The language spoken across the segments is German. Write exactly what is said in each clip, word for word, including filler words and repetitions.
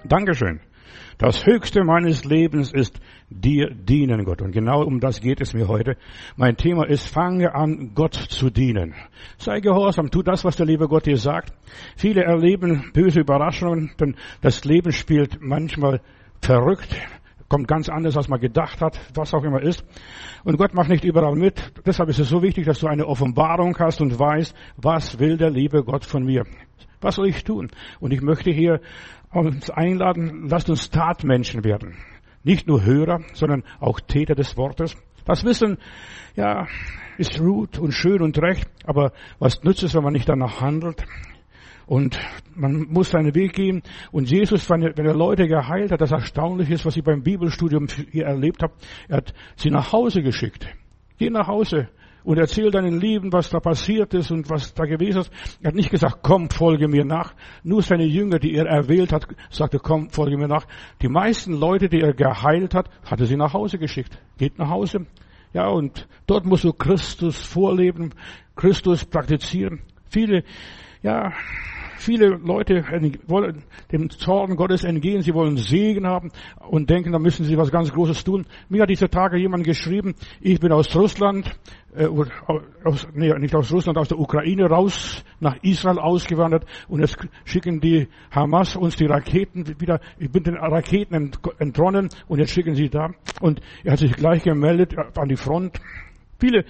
Dankeschön. Das Höchste meines Lebens ist dir dienen, Gott. Und genau um das geht es mir heute. Mein Thema ist, fange an, Gott zu dienen. Sei gehorsam, tu das, was der liebe Gott dir sagt. Viele erleben böse Überraschungen, denn das Leben spielt manchmal verrückt, kommt ganz anders, als man gedacht hat, was auch immer ist. Und Gott macht nicht überall mit. Deshalb ist es so wichtig, dass du eine Offenbarung hast und weißt, was will der liebe Gott von mir? Was soll ich tun? Und ich möchte hier uns einladen, lasst uns Tatmenschen werden. Nicht nur Hörer, sondern auch Täter des Wortes. Das Wissen, ja, ist gut und schön und recht, aber was nützt es, wenn man nicht danach handelt? Und man muss seinen Weg gehen. Und Jesus, wenn er, wenn er Leute geheilt hat, das erstaunlich ist, was ich beim Bibelstudium hier erlebt habe, er hat sie nach Hause geschickt. Geh nach Hause und erzähl deinen Lieben, was da passiert ist und was da gewesen ist. Er hat nicht gesagt, komm, folge mir nach. Nur seine Jünger, die er erwählt hat, sagte, komm, folge mir nach. Die meisten Leute, die er geheilt hat, hat er sie nach Hause geschickt. Geht nach Hause. Ja, und dort musst du Christus vorleben, Christus praktizieren. Viele, ja, viele Leute wollen dem Zorn Gottes entgehen, sie wollen Segen haben und denken, da müssen sie was ganz Großes tun. Mir hat diese Tage jemand geschrieben, ich bin aus Russland, äh, aus, nee, nicht aus Russland, aus der Ukraine raus, nach Israel ausgewandert und jetzt schicken die Hamas uns die Raketen wieder, ich bin den Raketen entronnen und jetzt schicken sie da. Und er hat sich gleich gemeldet an die Front. Viele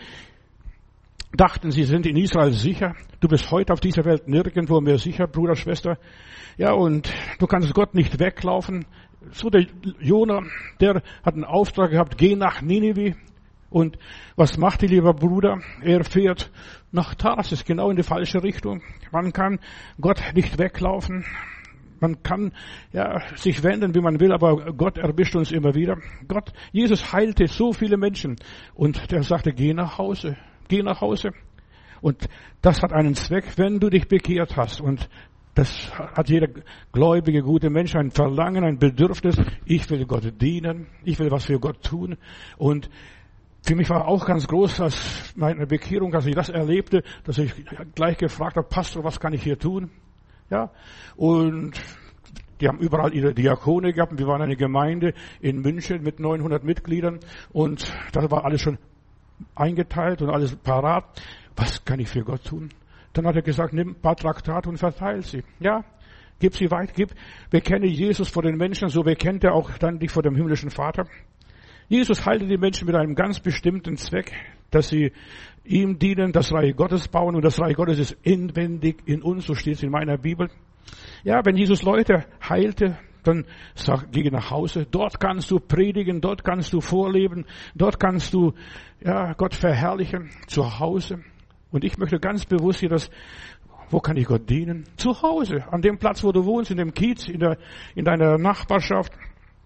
dachten, sie sind in Israel sicher. Du bist heute auf dieser Welt nirgendwo mehr sicher, Bruder, Schwester. Ja, und du kannst Gott nicht weglaufen. So der Jona, der hat einen Auftrag gehabt, geh nach Ninive. Und was macht die, lieber Bruder? Er fährt nach Tarsis, genau in die falsche Richtung. Man kann Gott nicht weglaufen. Man kann ja sich wenden, wie man will, aber Gott erwischt uns immer wieder. Gott, Jesus heilte so viele Menschen und der sagte, geh nach Hause. Geh nach Hause. Und das hat einen Zweck, wenn du dich bekehrt hast. Und das hat jeder gläubige, gute Mensch, ein Verlangen, ein Bedürfnis. Ich will Gott dienen. Ich will was für Gott tun. Und für mich war auch ganz groß, als meine Bekehrung, als ich das erlebte, dass ich gleich gefragt habe, Pastor, was kann ich hier tun? Ja. Und die haben überall ihre Diakone gehabt. Wir waren eine Gemeinde in München mit neunhundert Mitgliedern. Und da war alles schon eingeteilt und alles parat. Was kann ich für Gott tun? Dann hat er gesagt, nimm ein paar Traktate und verteil sie. Ja, gib sie weit, gib, bekenne Jesus vor den Menschen, so bekennt er auch dann dich vor dem himmlischen Vater. Jesus heilte die Menschen mit einem ganz bestimmten Zweck, dass sie ihm dienen, das Reich Gottes bauen, und das Reich Gottes ist inwendig in uns, so steht es in meiner Bibel. Ja, wenn Jesus Leute heilte, dann sag, geh nach Hause. Dort kannst du predigen, dort kannst du vorleben, dort kannst du ja Gott verherrlichen. Zu Hause. Und ich möchte ganz bewusst hier das, wo kann ich Gott dienen? Zu Hause, an dem Platz, wo du wohnst, in dem Kiez, in der in deiner Nachbarschaft.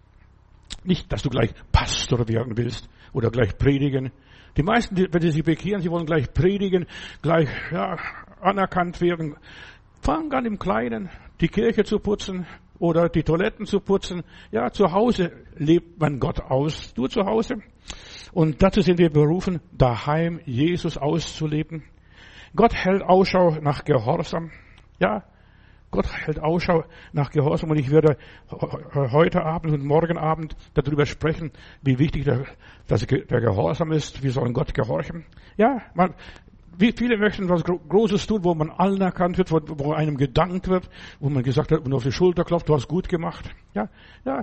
Nicht, dass du gleich Pastor werden willst oder gleich predigen. Die meisten, wenn sie sich bekehren, sie wollen gleich predigen, gleich ja anerkannt werden. Fang an im Kleinen, die Kirche zu putzen oder die Toiletten zu putzen. Ja, zu Hause lebt man Gott aus. Du zu Hause. Und dazu sind wir berufen, daheim Jesus auszuleben. Gott hält Ausschau nach Gehorsam. Ja, Gott hält Ausschau nach Gehorsam. Und ich werde heute Abend und morgen Abend darüber sprechen, wie wichtig der, dass der Gehorsam ist. Wir sollen Gott gehorchen. Ja, man, wie viele möchten was Großes tun, wo man anerkannt wird, wo, wo einem gedankt wird, wo man gesagt hat, und auf die Schulter klopft, du hast gut gemacht. Ja, ja.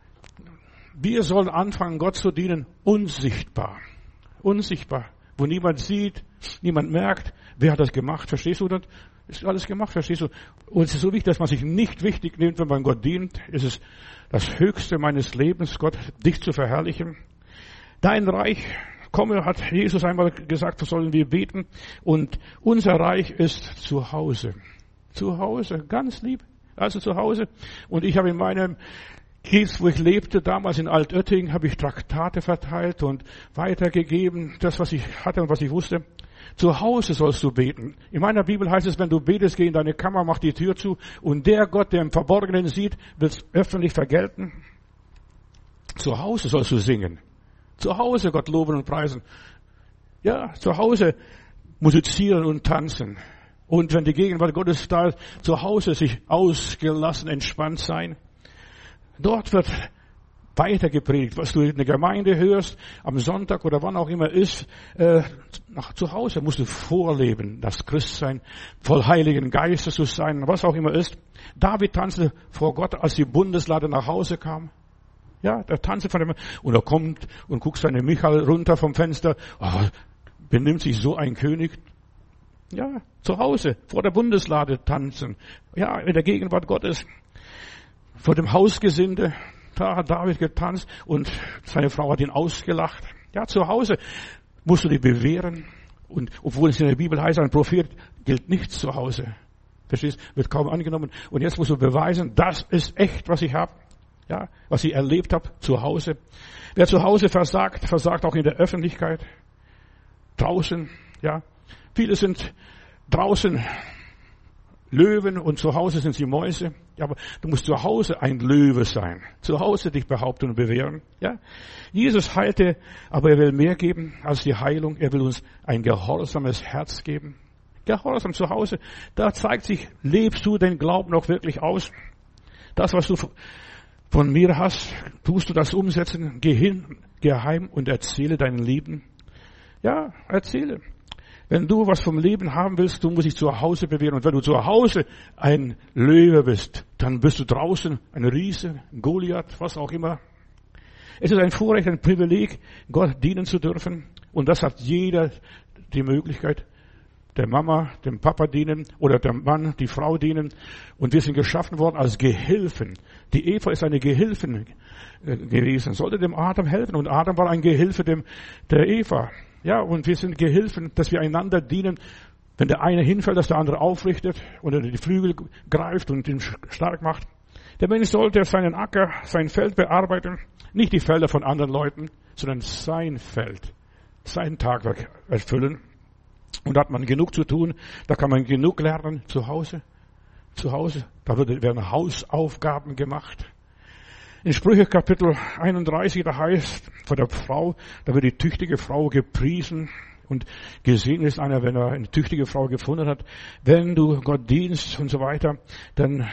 Wir sollen anfangen, Gott zu dienen, unsichtbar. Unsichtbar. Wo niemand sieht, niemand merkt, wer hat das gemacht, verstehst du das? Ist alles gemacht, verstehst du? Und es ist so wichtig, dass man sich nicht wichtig nimmt, wenn man Gott dient. Es ist das Höchste meines Lebens, Gott, dich zu verherrlichen. Dein Reich komme, hat Jesus einmal gesagt, sollen wir beten. Und unser Reich ist zu Hause. Zu Hause, ganz lieb. Also zu Hause. Und ich habe in meinem Kiez, wo ich lebte, damals in Altötting, habe ich Traktate verteilt und weitergegeben, das, was ich hatte und was ich wusste. Zu Hause sollst du beten. In meiner Bibel heißt es, wenn du betest, geh in deine Kammer, mach die Tür zu, und der Gott, der im Verborgenen sieht, wird es öffentlich vergelten. Zu Hause sollst du singen. Zu Hause Gott loben und preisen. Ja, zu Hause musizieren und tanzen. Und wenn die Gegenwart Gottes da ist, zu Hause sich ausgelassen, entspannt sein. Dort wird weiter gepredigt, was du in der Gemeinde hörst, am Sonntag oder wann auch immer ist, äh, nach zu Hause musst du vorleben, das Christsein, voll Heiligen Geistes zu sein, was auch immer ist. David tanzte vor Gott, als die Bundeslade nach Hause kam. Ja, der tanzte von dem, und er kommt und guckt seine Michael runter vom Fenster, oh, benimmt sich so ein König. Ja, zu Hause, vor der Bundeslade tanzen. Ja, in der Gegenwart Gottes. Vor dem Hausgesinde, da hat David getanzt und seine Frau hat ihn ausgelacht. Ja, zu Hause musst du dich bewähren. Und obwohl es in der Bibel heißt, ein Prophet gilt nicht zu Hause. Verstehst? Wird kaum angenommen. Und jetzt musst du beweisen, das ist echt, was ich habe. Ja, was ich erlebt habe zu Hause. Wer zu Hause versagt, versagt auch in der Öffentlichkeit. Draußen, ja. Viele sind draußen Löwen und zu Hause sind sie Mäuse. Ja, aber du musst zu Hause ein Löwe sein. Zu Hause dich behaupten und bewähren. Ja. Jesus heilte, aber er will mehr geben als die Heilung. Er will uns ein gehorsames Herz geben. Gehorsam zu Hause. Da zeigt sich, lebst du den Glauben noch wirklich aus? Das, was du von mir hast, tust du das umsetzen? Geh hin, geheim und erzähle deinen Lieben. Ja, erzähle. Wenn du was vom Leben haben willst, du musst dich zu Hause bewähren. Und wenn du zu Hause ein Löwe bist, dann bist du draußen ein Riese, ein Goliath, was auch immer. Es ist ein Vorrecht, ein Privileg, Gott dienen zu dürfen. Und das hat jeder die Möglichkeit. Der Mama, dem Papa dienen oder der Mann, die Frau dienen. Und wir sind geschaffen worden als Gehilfen. Die Eva ist eine Gehilfin gewesen, sollte dem Adam helfen. Und Adam war ein Gehilfe dem, der Eva. Ja, und wir sind Gehilfen, dass wir einander dienen. Wenn der eine hinfällt, dass der andere aufrichtet oder die Flügel greift und ihn stark macht. Der Mensch sollte seinen Acker, sein Feld bearbeiten. Nicht die Felder von anderen Leuten, sondern sein Feld, sein Tagwerk erfüllen. Und da hat man genug zu tun. Da kann man genug lernen zu Hause. Zu Hause, da werden Hausaufgaben gemacht. In Sprüche Kapitel einunddreißig, da heißt von der Frau, da wird die tüchtige Frau gepriesen und gesegnet ist einer, wenn er eine tüchtige Frau gefunden hat. Wenn du Gott dienst und so weiter, dann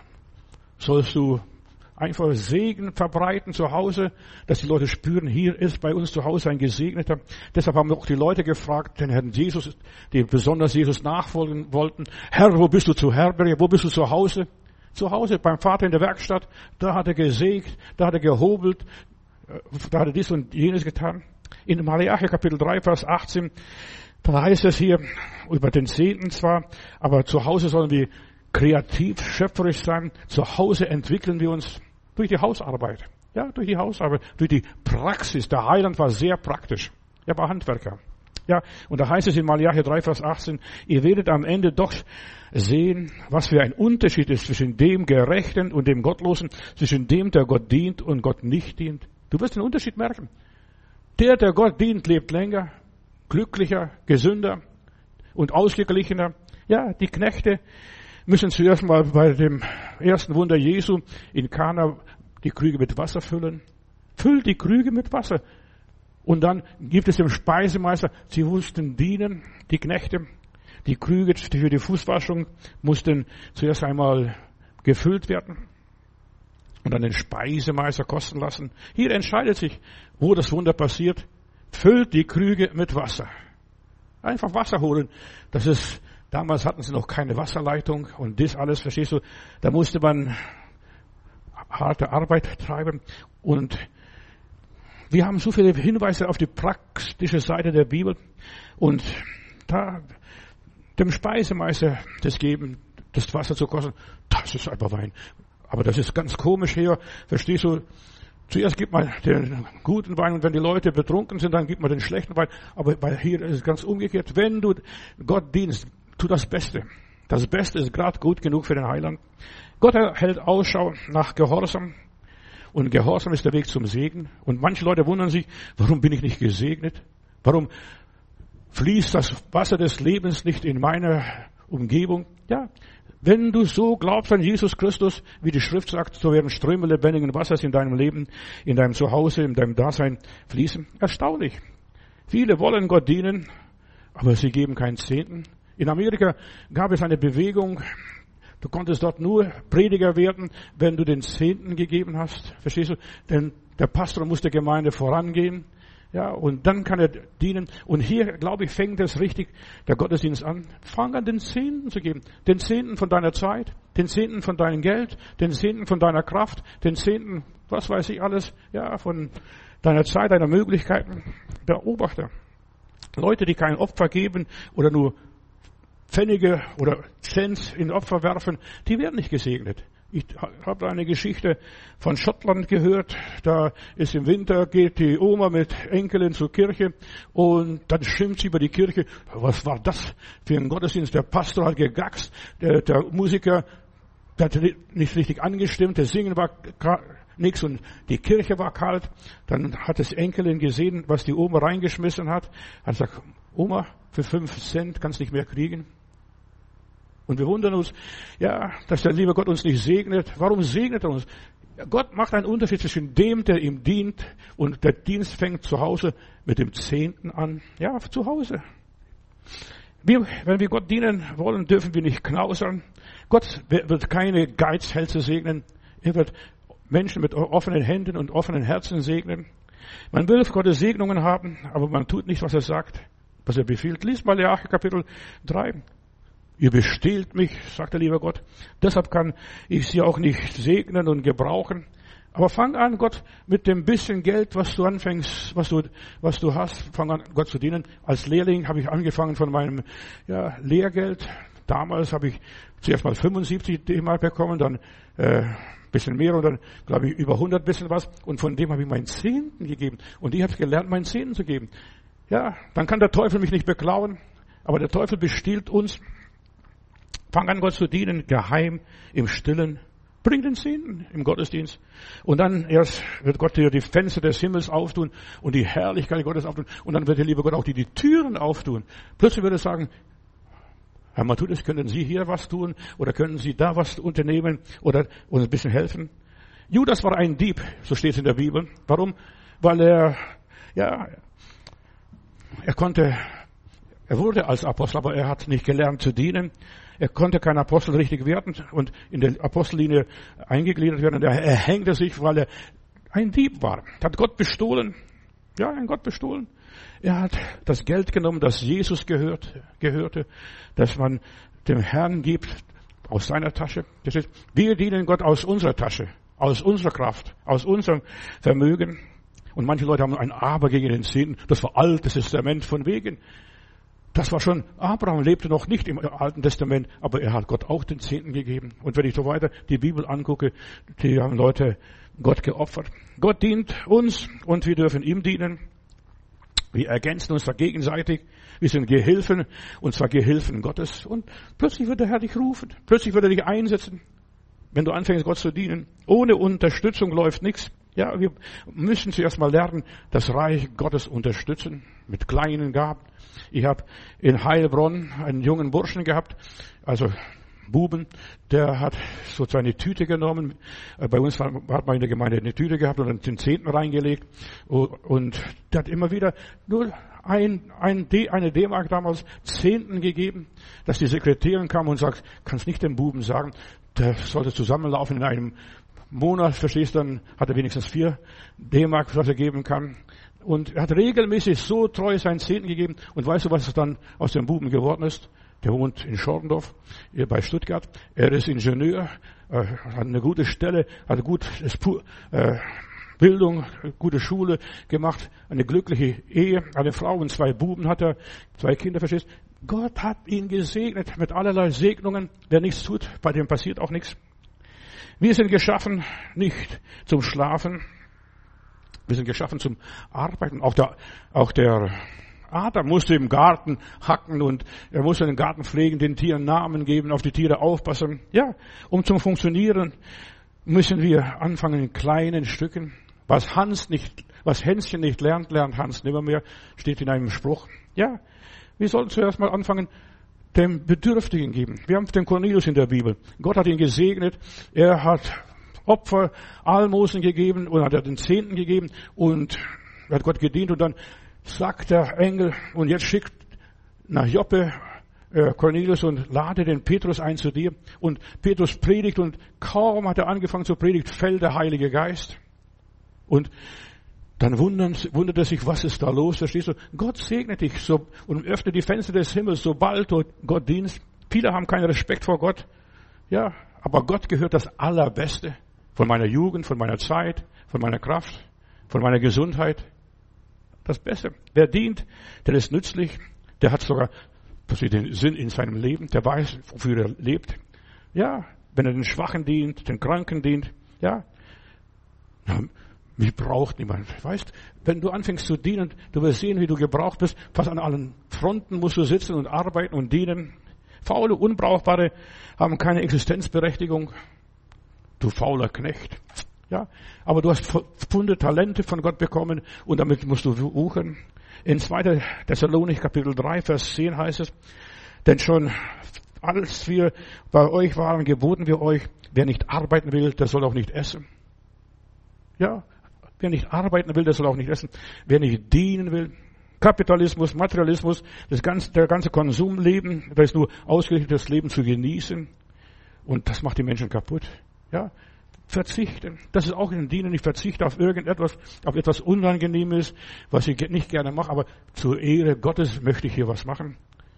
sollst du einfach Segen verbreiten zu Hause, dass die Leute spüren, hier ist bei uns zu Hause ein Gesegneter. Deshalb haben auch die Leute gefragt, den Herrn Jesus, die besonders Jesus nachfolgen wollten, Herr, wo bist du zu Herberge, wo bist du zu Hause? Zu Hause, beim Vater in der Werkstatt, da hat er gesägt, da hat er gehobelt, da hat er dies und jenes getan. In Malachi Kapitel drei, Vers achtzehn, da heißt es hier, über den Zehnten zwar, aber zu Hause sollen wir kreativ, schöpferisch sein. Zu Hause entwickeln wir uns durch die Hausarbeit. Ja, durch die Hausarbeit, durch die Praxis. Der Heiland war sehr praktisch. Er war Handwerker. Ja, und da heißt es in Malachi drei, Vers achtzehn, ihr werdet am Ende doch sehen, was für ein Unterschied ist zwischen dem Gerechten und dem Gottlosen, zwischen dem, der Gott dient und Gott nicht dient. Du wirst den Unterschied merken. Der, der Gott dient, lebt länger, glücklicher, gesünder und ausgeglichener. Ja, die Knechte müssen zuerst mal bei dem ersten Wunder Jesu in Kana die Krüge mit Wasser füllen. Füllt die Krüge mit Wasser. Und dann gibt es dem Speisemeister, sie mussten dienen, die Knechte. Die Krüge für die Fußwaschung mussten zuerst einmal gefüllt werden und dann den Speisemeister kosten lassen. Hier entscheidet sich, wo das Wunder passiert. Füllt die Krüge mit Wasser. Einfach Wasser holen. Das ist, damals hatten sie noch keine Wasserleitung und das alles, verstehst du, da musste man harte Arbeit treiben. Und wir haben so viele Hinweise auf die praktische Seite der Bibel und da dem Speisemeister das geben, das Wasser zu kosten, das ist einfach Wein. Aber das ist ganz komisch hier, verstehst du? Zuerst gibt man den guten Wein und wenn die Leute betrunken sind, dann gibt man den schlechten Wein. Aber bei hier ist es ganz umgekehrt. Wenn du Gott dienst, tu das Beste. Das Beste ist gerade gut genug für den Heiland. Gott hält Ausschau nach Gehorsam. Und Gehorsam ist der Weg zum Segen. Und manche Leute wundern sich, warum bin ich nicht gesegnet? Warum fließt das Wasser des Lebens nicht in meiner Umgebung? Ja, wenn du so glaubst an Jesus Christus, wie die Schrift sagt, so werden Ströme lebendigen Wassers in deinem Leben, in deinem Zuhause, in deinem Dasein fließen. Erstaunlich. Viele wollen Gott dienen, aber sie geben keinen Zehnten. In Amerika gab es eine Bewegung, Du konntest dort nur Prediger werden, wenn du den Zehnten gegeben hast. Verstehst du? Denn der Pastor muss der Gemeinde vorangehen. Ja, und dann kann er dienen. Und hier, glaube ich, fängt es richtig, der Gottesdienst an. Fang an, den Zehnten zu geben. Den Zehnten von deiner Zeit, den Zehnten von deinem Geld, den Zehnten von deiner Kraft, den Zehnten, was weiß ich alles, ja, von deiner Zeit, deiner Möglichkeiten. Beobachter. Leute, die kein Opfer geben oder nur Pfennige oder Cent in Opfer werfen, die werden nicht gesegnet. Ich habe eine Geschichte von Schottland gehört. Da ist im Winter, geht die Oma mit Enkelin zur Kirche und dann schimpft sie über die Kirche. Was war das für ein Gottesdienst? Der Pastor hat gegackst, der, der Musiker der hat nicht richtig angestimmt, das Singen war nichts und die Kirche war kalt. Dann hat das Enkelin gesehen, was die Oma reingeschmissen hat. Hat gesagt, Oma, für fünf Cent kannst du nicht mehr kriegen. Und wir wundern uns, ja, dass der liebe Gott uns nicht segnet. Warum segnet er uns? Gott macht einen Unterschied zwischen dem, der ihm dient, und der Dienst fängt zu Hause mit dem Zehnten an. Ja, zu Hause. Wir, wenn wir Gott dienen wollen, dürfen wir nicht knausern. Gott wird keine Geizhälse segnen. Er wird Menschen mit offenen Händen und offenen Herzen segnen. Man will Gottes Segnungen haben, aber man tut nicht, was er sagt, was er befiehlt. Lies mal Malachi Kapitel drei. Ihr bestehlt mich, sagt der liebe Gott. Deshalb kann ich sie auch nicht segnen und gebrauchen. Aber fang an, Gott, mit dem bisschen Geld, was du anfängst, was du, was du hast, fang an, Gott zu dienen. Als Lehrling habe ich angefangen von meinem, ja, Lehrgeld. Damals habe ich zuerst mal fünfundsiebzig D-Mark bekommen, dann, äh, bisschen mehr und dann, glaube ich, über hundert bisschen was. Und von dem habe ich meinen Zehnten gegeben. Und ich habe gelernt, meinen Zehnten zu geben. Ja, dann kann der Teufel mich nicht beklauen. Aber der Teufel bestiehlt uns. Fang an, Gott zu dienen, geheim, im Stillen. Bring den Zehnten im Gottesdienst. Und dann erst wird Gott dir die Fenster des Himmels auftun und die Herrlichkeit Gottes auftun. Und dann wird der liebe Gott auch dir die Türen auftun. Plötzlich wird er sagen, Herr Matthäus, können Sie hier was tun? Oder können Sie da was unternehmen? Oder uns ein bisschen helfen? Judas war ein Dieb, so steht es in der Bibel. Warum? Weil er, ja, er konnte, er wurde als Apostel, aber er hat nicht gelernt zu dienen. Er konnte kein Apostel richtig werden und in der Apostellinie eingegliedert werden. Und er, er hängte sich, weil er ein Dieb war. Hat Gott bestohlen. Ja, ein Gott bestohlen. Er hat das Geld genommen, das Jesus gehört, gehörte, dass man dem Herrn gibt aus seiner Tasche. Das ist, wir dienen Gott aus unserer Tasche, aus unserer Kraft, aus unserem Vermögen. Und manche Leute haben ein Aber gegen den Zehnten. Das war Altes Testament von wegen. Das war schon, Abraham lebte noch nicht im Alten Testament, aber er hat Gott auch den Zehnten gegeben. Und wenn ich so weiter die Bibel angucke, die haben Leute Gott geopfert. Gott dient uns und wir dürfen ihm dienen. Wir ergänzen uns da gegenseitig. Wir sind Gehilfen, und zwar Gehilfen Gottes. Und plötzlich wird der Herr dich rufen. Plötzlich wird er dich einsetzen. Wenn du anfängst, Gott zu dienen. Ohne Unterstützung läuft nichts. Ja, wir müssen zuerst mal lernen, das Reich Gottes unterstützen. Mit kleinen Gaben. Ich habe in Heilbronn einen jungen Burschen gehabt, also Buben, der hat so seine Tüte genommen. Bei uns hat man in der Gemeinde eine Tüte gehabt und dann den Zehnten reingelegt. Und der hat immer wieder nur ein, ein D, eine D-Mark damals Zehnten gegeben, dass die Sekretärin kam und sagt, kannst nicht dem Buben sagen, der sollte zusammenlaufen in einem Monat, verstehst du, dann hat er wenigstens vier D-Mark, was er geben kann. Und er hat regelmäßig so treu seinen Zehnten gegeben. Und weißt du, was dann aus dem Buben geworden ist? Der wohnt in Schorndorf, hier bei Stuttgart. Er ist Ingenieur, äh, hat eine gute Stelle, hat eine gute äh, Bildung, gute Schule gemacht, eine glückliche Ehe, eine Frau und zwei Buben hat er, zwei Kinder, verstehst? Gott hat ihn gesegnet mit allerlei Segnungen. Wer nichts tut, bei dem passiert auch nichts. Wir sind geschaffen nicht zum Schlafen. Wir sind geschaffen zum Arbeiten. Auch der, auch der Adam musste im Garten hacken und er musste den Garten pflegen, den Tieren Namen geben, auf die Tiere aufpassen. Ja, um zum Funktionieren müssen wir anfangen in kleinen Stücken. Was Hans nicht, was Hänschen nicht lernt, lernt Hans nimmermehr, steht in einem Spruch. Ja, wir sollten zuerst mal anfangen, dem Bedürftigen geben. Wir haben den Cornelius in der Bibel. Gott hat ihn gesegnet. Er hat Opfer, Almosen gegeben und hat er den Zehnten gegeben und hat Gott gedient und dann sagt der Engel, und jetzt schickt nach Joppe äh, Cornelius, und lade den Petrus ein zu dir. Und Petrus predigt, und kaum hat er angefangen zu predigen, fällt der Heilige Geist. Und dann wundern, wundert er sich, was ist da los? Verstehst du? Gott segne dich so und öffne die Fenster des Himmels, sobald du Gott dienst. Viele haben keinen Respekt vor Gott. Ja, aber Gott gehört das Allerbeste. Von meiner Jugend, von meiner Zeit, von meiner Kraft, von meiner Gesundheit. Das Beste. Wer dient, der ist nützlich. Der hat sogar den Sinn in seinem Leben. Der weiß, wofür er lebt. Ja, wenn er den Schwachen dient, den Kranken dient. Ja, mich braucht niemand. Weißt, wenn du anfängst zu dienen, du wirst sehen, wie du gebraucht bist. Fast an allen Fronten musst du sitzen und arbeiten und dienen. Faule, Unbrauchbare haben keine Existenzberechtigung. Du fauler Knecht. Ja, aber du hast Pfunde Talente von Gott bekommen, und damit musst du wuchern. In zweiter Thessalonicher Kapitel drei, Vers zehn heißt es, denn schon als wir bei euch waren, geboten wir euch, wer nicht arbeiten will, der soll auch nicht essen. Ja, wer nicht arbeiten will, der soll auch nicht essen. Wer nicht dienen will, Kapitalismus, Materialismus, das ganze, der ganze Konsumleben, da ist nur ausgerichtet, das Leben zu genießen. Und das macht die Menschen kaputt. Ja, verzichten. Das ist auch in Dienen. Ich verzichte auf irgendetwas, auf etwas Unangenehmes, was ich nicht gerne mache, aber zur Ehre Gottes möchte ich hier was machen.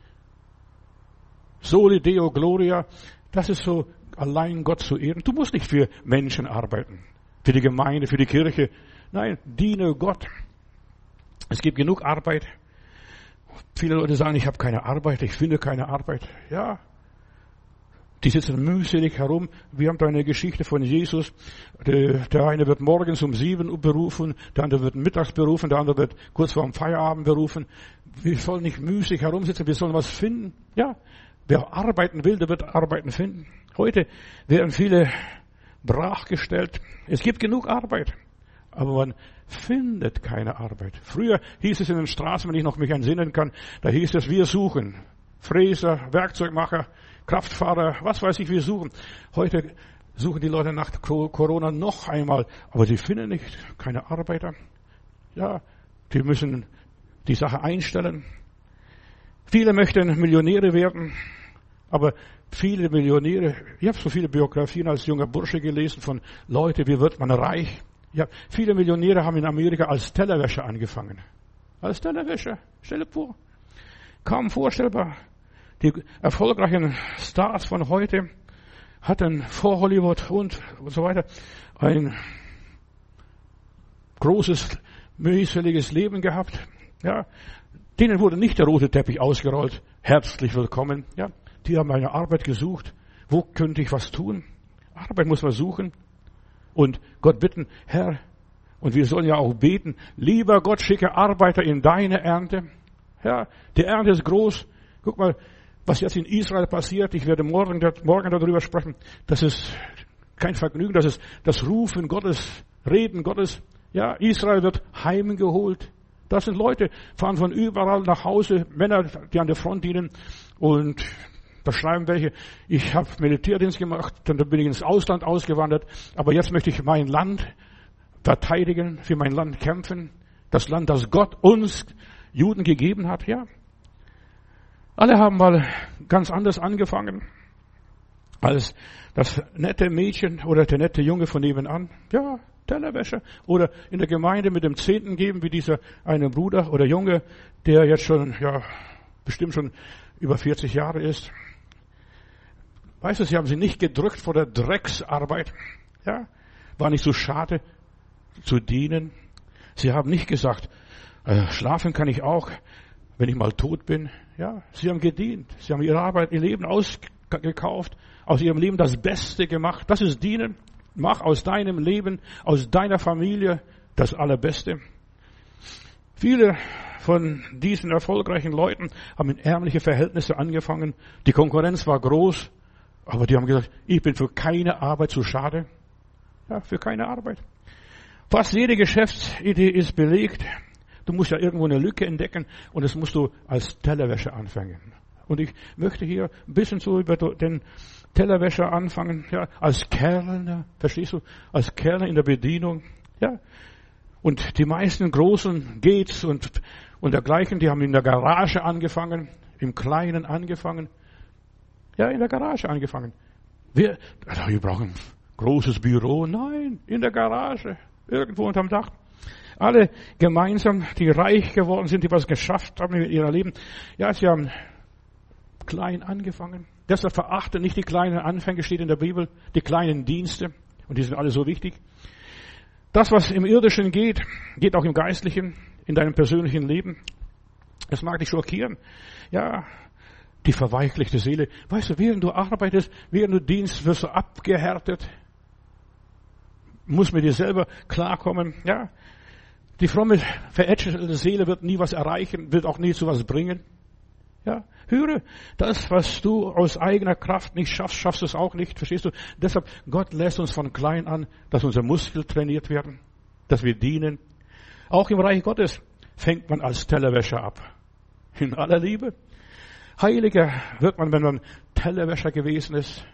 Soli Deo Gloria, das ist so, allein Gott zu ehren. Du musst nicht für Menschen arbeiten, für die Gemeinde, für die Kirche. Nein, diene Gott. Es gibt genug Arbeit. Viele Leute sagen, ich habe keine Arbeit, ich finde keine Arbeit. Ja, die sitzen mühselig herum. Wir haben da eine Geschichte von Jesus. Der, der eine wird morgens um sieben Uhr berufen, der andere wird mittags berufen, der andere wird kurz vor dem Feierabend berufen. Wir sollen nicht müßig herumsitzen, wir sollen was finden. Ja, wer arbeiten will, der wird Arbeiten finden. Heute werden viele brachgestellt. Es gibt genug Arbeit, aber man findet keine Arbeit. Früher hieß es in den Straßen, wenn ich noch mich entsinnen kann, da hieß es, wir suchen Fräser, Werkzeugmacher, Kraftfahrer, was weiß ich, wir suchen. Heute suchen die Leute nach Corona noch einmal, aber sie finden nicht, keine Arbeiter. Ja, die müssen die Sache einstellen. Viele möchten Millionäre werden, aber viele Millionäre, ich habe so viele Biografien als junger Bursche gelesen von Leuten, wie wird man reich. Ja, viele Millionäre haben in Amerika als Tellerwäscher angefangen. Als Tellerwäscher, stell dir vor. Kaum vorstellbar. Die erfolgreichen Stars von heute hatten vor Hollywood und, und so weiter ein großes, mühseliges Leben gehabt. Ja, denen wurde nicht der rote Teppich ausgerollt. Herzlich willkommen. Ja, die haben eine Arbeit gesucht. Wo könnte ich was tun? Arbeit muss man suchen. Und Gott bitten, Herr, und wir sollen ja auch beten, lieber Gott, schicke Arbeiter in deine Ernte. Ja, die Ernte ist groß. Guck mal, was jetzt in Israel passiert, ich werde morgen, morgen darüber sprechen, das ist kein Vergnügen, das ist das Rufen Gottes, Reden Gottes. Ja, Israel wird heimgeholt. Das sind Leute, fahren von überall nach Hause, Männer, die an der Front dienen, und da schreiben welche, ich habe Militärdienst gemacht, dann bin ich ins Ausland ausgewandert, aber jetzt möchte ich mein Land verteidigen, für mein Land kämpfen, das Land, das Gott uns Juden gegeben hat, ja. Alle haben mal ganz anders angefangen als das nette Mädchen oder der nette Junge von nebenan. Ja, Tellerwäscher. Oder in der Gemeinde mit dem Zehnten geben, wie dieser eine Bruder oder Junge, der jetzt schon, ja, bestimmt schon über vierzig Jahre ist. Weißt du, sie haben sie nicht gedrückt vor der Drecksarbeit. Ja, war nicht so schade zu dienen. Sie haben nicht gesagt, äh, schlafen kann ich auch, wenn ich mal tot bin. Ja, sie haben gedient. Sie haben ihre Arbeit, ihr Leben ausgekauft, aus ihrem Leben das Beste gemacht. Das ist Dienen. Mach aus deinem Leben, aus deiner Familie das Allerbeste. Viele von diesen erfolgreichen Leuten haben in ärmliche Verhältnisse angefangen. Die Konkurrenz war groß, aber die haben gesagt, ich bin für keine Arbeit zu schade. Ja, für keine Arbeit. Fast jede Geschäftsidee ist belegt. Du musst ja irgendwo eine Lücke entdecken, und das musst du als Tellerwäscher anfangen. Und ich möchte hier ein bisschen so über den Tellerwäscher anfangen, ja, als Kellner, verstehst du? Als Kellner in der Bedienung, ja. Und die meisten großen Gates und, und dergleichen, die haben in der Garage angefangen, Im Kleinen angefangen. Ja, in der Garage angefangen. Wir, wir brauchen ein großes Büro. Nein, in der Garage. Irgendwo unterm Dach. Alle gemeinsam, die reich geworden sind, die was geschafft haben in ihrem Leben. Ja, sie haben klein angefangen. Deshalb verachte nicht die kleinen Anfänge, steht in der Bibel, die kleinen Dienste. Und die sind alle so wichtig. Das, was im Irdischen geht, geht auch im Geistlichen, in deinem persönlichen Leben. Es mag dich schockieren. Ja, die verweichlichte Seele. Weißt du, während du arbeitest, während du dienst, wirst du abgehärtet. Muss mit dir selber klarkommen. Ja, die fromme, verätschelte Seele wird nie was erreichen, wird auch nie zu was bringen. Ja, höre, das, was du aus eigener Kraft nicht schaffst, schaffst du es auch nicht, verstehst du? Deshalb, Gott lässt uns von klein an, dass unsere Muskeln trainiert werden, dass wir dienen. Auch im Reich Gottes fängt man als Tellerwäscher ab. In aller Liebe. Heiliger wird man, wenn man Tellerwäscher gewesen ist.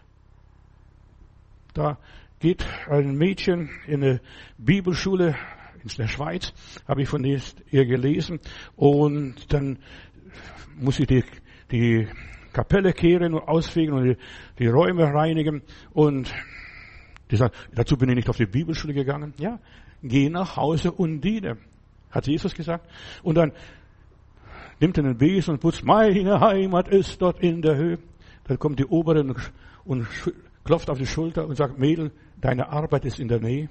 Da geht ein Mädchen in eine Bibelschule in der Schweiz, habe ich von ihr gelesen, und dann muss sie die, die Kapelle kehren und ausfegen und die, die Räume reinigen, und die sagt, dazu bin ich nicht auf die Bibelschule gegangen. Ja, geh nach Hause und diene, hat Jesus gesagt. Und dann nimmt er den Besen und putzt, meine Heimat ist dort in der Höhe. Dann kommt die Oberin und klopft auf die Schulter und sagt, Mädel, deine Arbeit ist in der Nähe.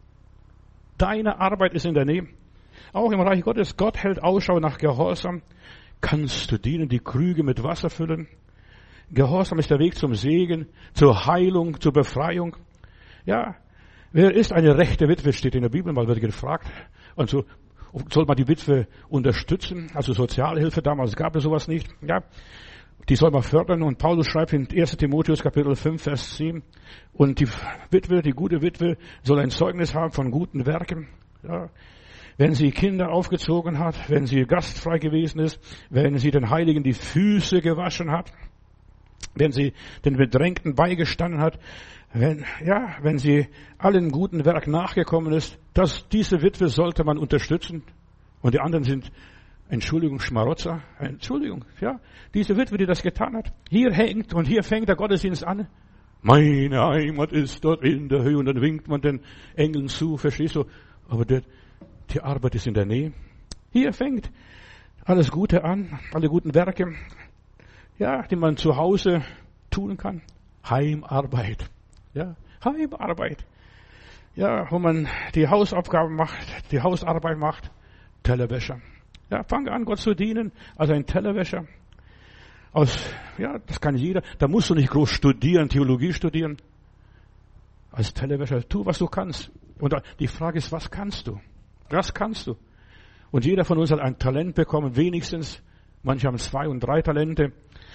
Deine Arbeit ist in der Nähe. Auch im Reich Gottes, Gott hält Ausschau nach Gehorsam. Kannst du dienen, die Krüge mit Wasser füllen? Gehorsam ist der Weg zum Segen, zur Heilung, zur Befreiung. Ja, wer ist eine rechte Witwe, steht in der Bibel, mal wird gefragt. Und so soll man die Witwe unterstützen, also Sozialhilfe, damals gab es sowas nicht. Ja, die soll man fördern, und Paulus schreibt in erster Timotheus Kapitel fünf, Vers sieben, und die Witwe, die gute Witwe, soll ein Zeugnis haben von guten Werken. Ja, wenn sie Kinder aufgezogen hat, wenn sie gastfrei gewesen ist, wenn sie den Heiligen die Füße gewaschen hat, wenn sie den Bedrängten beigestanden hat, wenn, ja, wenn sie allen guten Werk nachgekommen ist, dass diese Witwe sollte man unterstützen. Und die anderen sind, Entschuldigung, Schmarotzer, Entschuldigung, ja, diese Witwe, die das getan hat. Hier hängt und hier fängt der Gottesdienst an. Meine Heimat ist dort in der Höhe, und dann winkt man den Engeln zu, verstehst du? Aber der, die Arbeit ist in der Nähe. Hier fängt alles Gute an, alle guten Werke, ja, die man zu Hause tun kann. Heimarbeit. Ja, Heimarbeit. Ja, wo man die Hausaufgaben macht, die Hausarbeit macht. Tellerwäscher. Ja, fang an, Gott zu dienen, als ein Tellerwäscher. Aus, ja, das kann jeder. Da musst du nicht groß studieren, Theologie studieren. Als Tellerwäscher, tu, was du kannst. Und die Frage ist, was kannst du? Was kannst du? Und jeder von uns hat ein Talent bekommen, wenigstens. Manche haben zwei und drei Talente.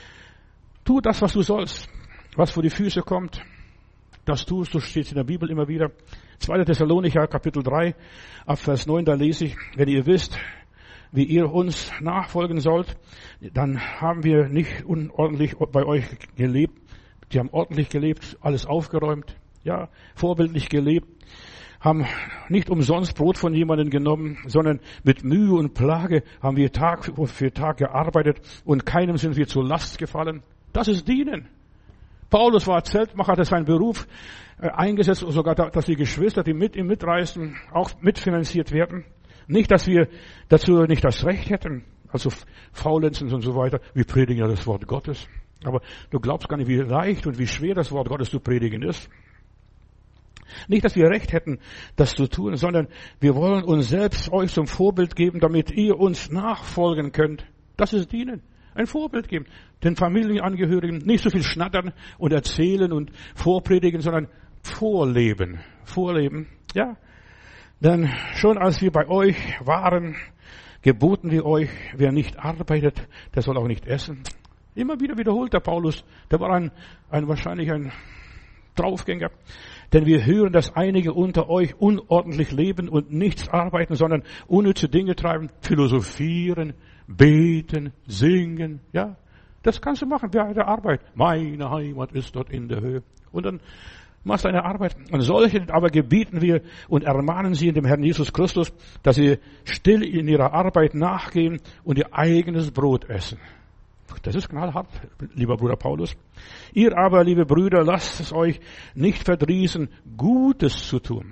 Tu das, was du sollst. Was vor die Füße kommt, das tust du, steht in der Bibel immer wieder. zweiter Thessalonicher, Kapitel drei, ab Vers neun, da lese ich, wenn ihr wisst, wie ihr uns nachfolgen sollt, dann haben wir nicht unordentlich bei euch gelebt. Die haben ordentlich gelebt, alles aufgeräumt, ja, vorbildlich gelebt, haben nicht umsonst Brot von jemandem genommen, sondern mit Mühe und Plage haben wir Tag für Tag gearbeitet, und keinem sind wir zur Last gefallen. Das ist Dienen. Paulus war Zeltmacher, hat seinen Beruf äh, eingesetzt, sogar, da, dass die Geschwister, die mit ihm mitreisen, auch mitfinanziert werden. Nicht, dass wir dazu nicht das Recht hätten, also Faulenzen und so weiter. Wir predigen ja das Wort Gottes. Aber du glaubst gar nicht, wie leicht und wie schwer das Wort Gottes zu predigen ist. Nicht, dass wir Recht hätten, das zu tun, sondern wir wollen uns selbst euch zum Vorbild geben, damit ihr uns nachfolgen könnt. Das ist Dienen. Ein Vorbild geben. Den Familienangehörigen nicht so viel schnattern und erzählen und vorpredigen, sondern vorleben. Vorleben. Ja. Denn schon als wir bei euch waren, geboten wir euch, wer nicht arbeitet, der soll auch nicht essen. Immer wieder wiederholt der Paulus. Der war ein, ein wahrscheinlich ein Draufgänger. Denn wir hören, dass einige unter euch unordentlich leben und nichts arbeiten, sondern unnütze Dinge treiben, philosophieren, beten, singen, ja. Das kannst du machen während der Arbeit. Meine Heimat ist dort in der Höhe. Und dann machst du deine Arbeit. Und solche aber gebieten wir und ermahnen sie in dem Herrn Jesus Christus, dass sie still in ihrer Arbeit nachgehen und ihr eigenes Brot essen. Das ist knallhart, lieber Bruder Paulus. Ihr aber, liebe Brüder, lasst es euch nicht verdrießen, Gutes zu tun.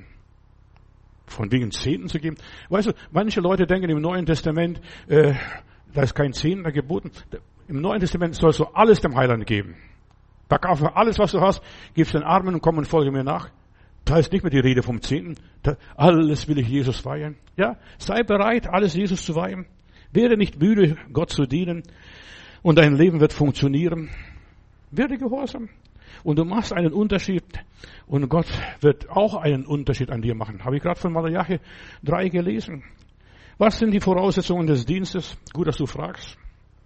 Von wegen Zehnten zu geben. Weißt du, manche Leute denken im Neuen Testament, äh, da ist kein Zehnter geboten. Im Neuen Testament sollst du alles dem Heiland geben. Pack auf alles, was du hast, gib's den Armen und komm und folge mir nach. Da ist nicht mehr die Rede vom Zehnten. Da, alles will ich Jesus weihen. Ja, sei bereit, alles Jesus zu weihen. Werde nicht müde, Gott zu dienen. Und dein Leben wird funktionieren. Werde gehorsam. Und du machst einen Unterschied. Und Gott wird auch einen Unterschied an dir machen. Habe ich gerade von Malachi drei gelesen. Was sind die Voraussetzungen des Dienstes? Gut, dass du fragst.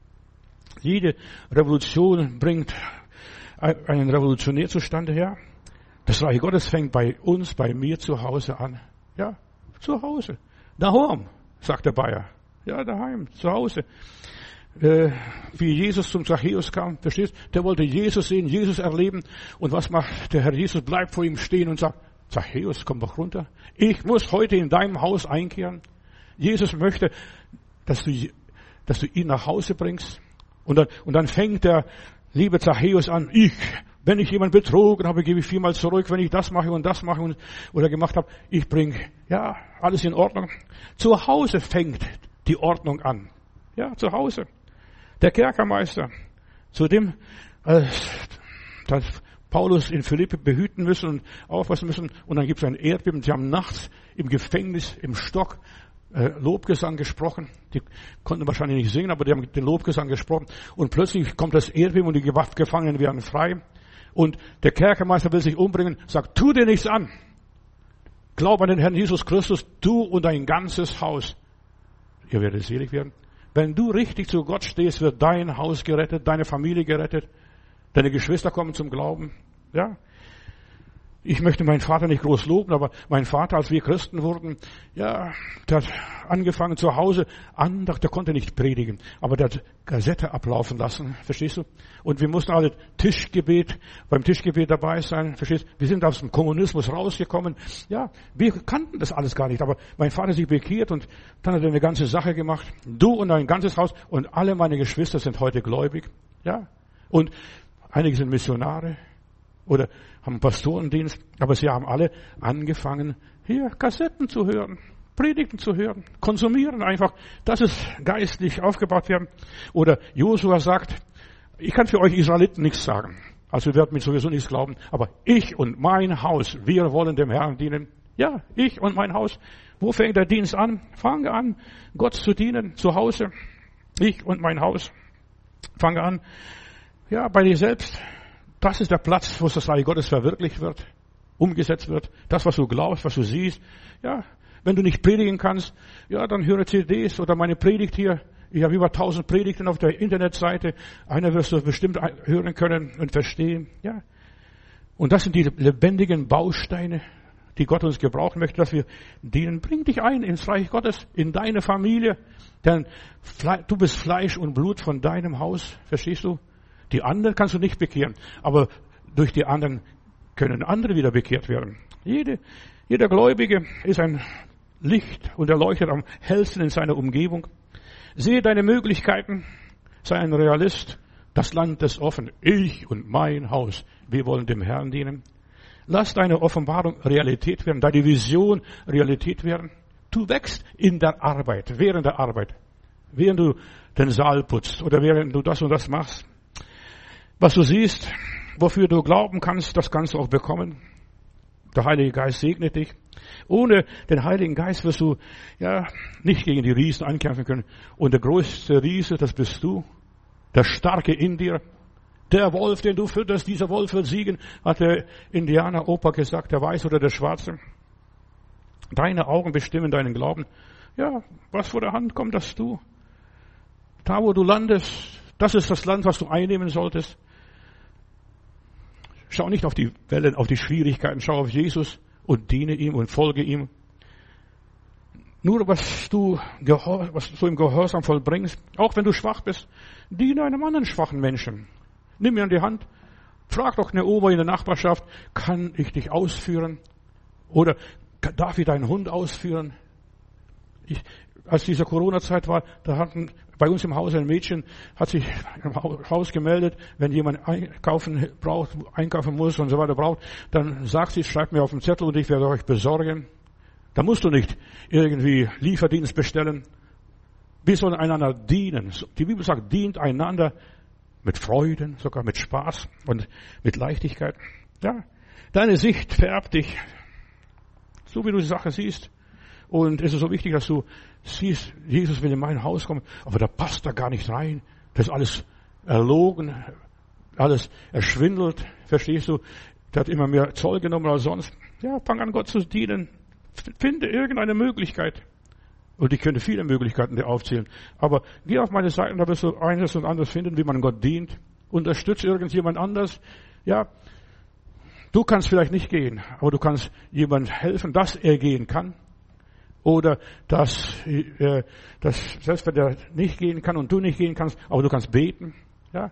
Jede Revolution bringt einen Revolutionär zustande her. Das Reich Gottes fängt bei uns, bei mir zu Hause an. Ja, zu Hause. Daheim, sagt der Bayer. Ja, daheim, zu Hause. Äh, wie Jesus zum Zachäus kam, verstehst? Der wollte Jesus sehen, Jesus erleben. Und was macht der Herr Jesus? Bleibt vor ihm stehen und sagt, Zachäus, komm doch runter. Ich muss heute in deinem Haus einkehren. Jesus möchte, dass du, dass du ihn nach Hause bringst. Und dann, und dann fängt der liebe Zachäus an, ich, wenn ich jemand betrogen habe, gebe ich viermal zurück, wenn ich das mache und das mache und, oder gemacht habe, ich bringe, ja, alles in Ordnung. Zu Hause fängt die Ordnung an. Ja, zu Hause. Der Kerkermeister, zu dem, äh, dass Paulus in Philippi behüten müssen und aufpassen müssen, und dann gibt es ein Erdbeben, sie haben nachts im Gefängnis, im Stock, Lobgesang gesprochen. Die konnten wahrscheinlich nicht singen, aber die haben den Lobgesang gesprochen. Und plötzlich kommt das Erdbeben und die Gefangenen werden frei. Und der Kerkermeister will sich umbringen, sagt, tu dir nichts an. Glaub an den Herrn Jesus Christus, du und dein ganzes Haus. Ihr werdet selig werden. Wenn du richtig zu Gott stehst, wird dein Haus gerettet, deine Familie gerettet, deine Geschwister kommen zum Glauben. Ja. Ich möchte meinen Vater nicht groß loben, aber mein Vater, als wir Christen wurden, ja, der hat angefangen zu Hause, Andacht, der konnte nicht predigen, aber der hat Kassette ablaufen lassen, verstehst du? Und wir mussten alle Tischgebet, beim Tischgebet dabei sein, verstehst du? Wir sind aus dem Kommunismus rausgekommen, ja, wir kannten das alles gar nicht, aber mein Vater hat sich bekehrt und dann hat er eine ganze Sache gemacht, du und dein ganzes Haus und alle meine Geschwister sind heute gläubig, ja, und einige sind Missionare, oder haben Pastorendienst, aber sie haben alle angefangen, hier Kassetten zu hören, Predigten zu hören, konsumieren einfach, dass es geistlich aufgebaut werden. Oder Josua sagt, ich kann für euch Israeliten nichts sagen, also ihr werdet mir sowieso nichts glauben, aber ich und mein Haus, wir wollen dem Herrn dienen. Ja, ich und mein Haus. Wo fängt der Dienst an? Fange an, Gott zu dienen, zu Hause. Ich und mein Haus. Fange an, ja, bei dir selbst. Das ist der Platz, wo das Reich Gottes verwirklicht wird, umgesetzt wird. Das, was du glaubst, was du siehst. Ja, wenn du nicht predigen kannst, ja, dann höre C Ds oder meine Predigt hier. Ich habe über tausend Predigten auf der Internetseite. Einer wirst du bestimmt hören können und verstehen. Ja. Und das sind die lebendigen Bausteine, die Gott uns gebrauchen möchte, dass wir dienen. Bring dich ein ins Reich Gottes, in deine Familie. Denn du bist Fleisch und Blut von deinem Haus. Verstehst du? Die anderen kannst du nicht bekehren, aber durch die anderen können andere wieder bekehrt werden. Jede, jeder Gläubige ist ein Licht und er leuchtet am hellsten in seiner Umgebung. Sehe deine Möglichkeiten, sei ein Realist. Das Land ist offen. Ich und mein Haus, wir wollen dem Herrn dienen. Lass deine Offenbarung Realität werden, deine Vision Realität werden. Du wächst in der Arbeit, während der Arbeit, während du den Saal putzt oder während du das und das machst. Was du siehst, wofür du glauben kannst, das kannst du auch bekommen. Der Heilige Geist segnet dich. Ohne den Heiligen Geist wirst du ja nicht gegen die Riesen ankämpfen können. Und der größte Riese, das bist du. Der Starke in dir. Der Wolf, den du fütterst, dieser Wolf wird siegen, hat der Indianer Opa gesagt, der Weiße oder der Schwarze. Deine Augen bestimmen deinen Glauben. Ja, was vor der Hand kommt, das du. Da, wo du landest, das ist das Land, was du einnehmen solltest. Schau nicht auf die Wellen, auf die Schwierigkeiten, schau auf Jesus und diene ihm und folge ihm. Nur was du, was du im Gehorsam vollbringst, auch wenn du schwach bist, diene einem anderen schwachen Menschen. Nimm mir an die Hand, frag doch eine Oma in der Nachbarschaft, kann ich dich ausführen? Oder darf ich deinen Hund ausführen? Ich, als diese Corona-Zeit war, da hatten bei uns im Haus ein Mädchen, hat sich im Haus gemeldet, wenn jemand einkaufen braucht, einkaufen muss und so weiter braucht, dann sagt sie, schreibt mir auf den Zettel und ich werde euch besorgen. Da musst du nicht irgendwie Lieferdienst bestellen. Wir sollen einander dienen. Die Bibel sagt, dient einander mit Freuden, sogar mit Spaß und mit Leichtigkeit. Ja, deine Sicht färbt dich, so wie du die Sache siehst. Und es ist so wichtig, dass du siehst, Jesus will in mein Haus kommen, aber da passt er gar nicht rein. Das ist alles erlogen, alles erschwindelt, verstehst du? Der hat immer mehr Zoll genommen als sonst. Ja, fang an, Gott zu dienen. Finde irgendeine Möglichkeit. Und ich könnte viele Möglichkeiten dir aufzählen. Aber geh auf meine Seite, da wirst du eines und anderes finden, wie man Gott dient. Unterstütze irgendjemand anders. Ja, du kannst vielleicht nicht gehen, aber du kannst jemand helfen, dass er gehen kann. Oder dass, äh, dass selbst wenn er nicht gehen kann und du nicht gehen kannst, aber du kannst beten. Ja.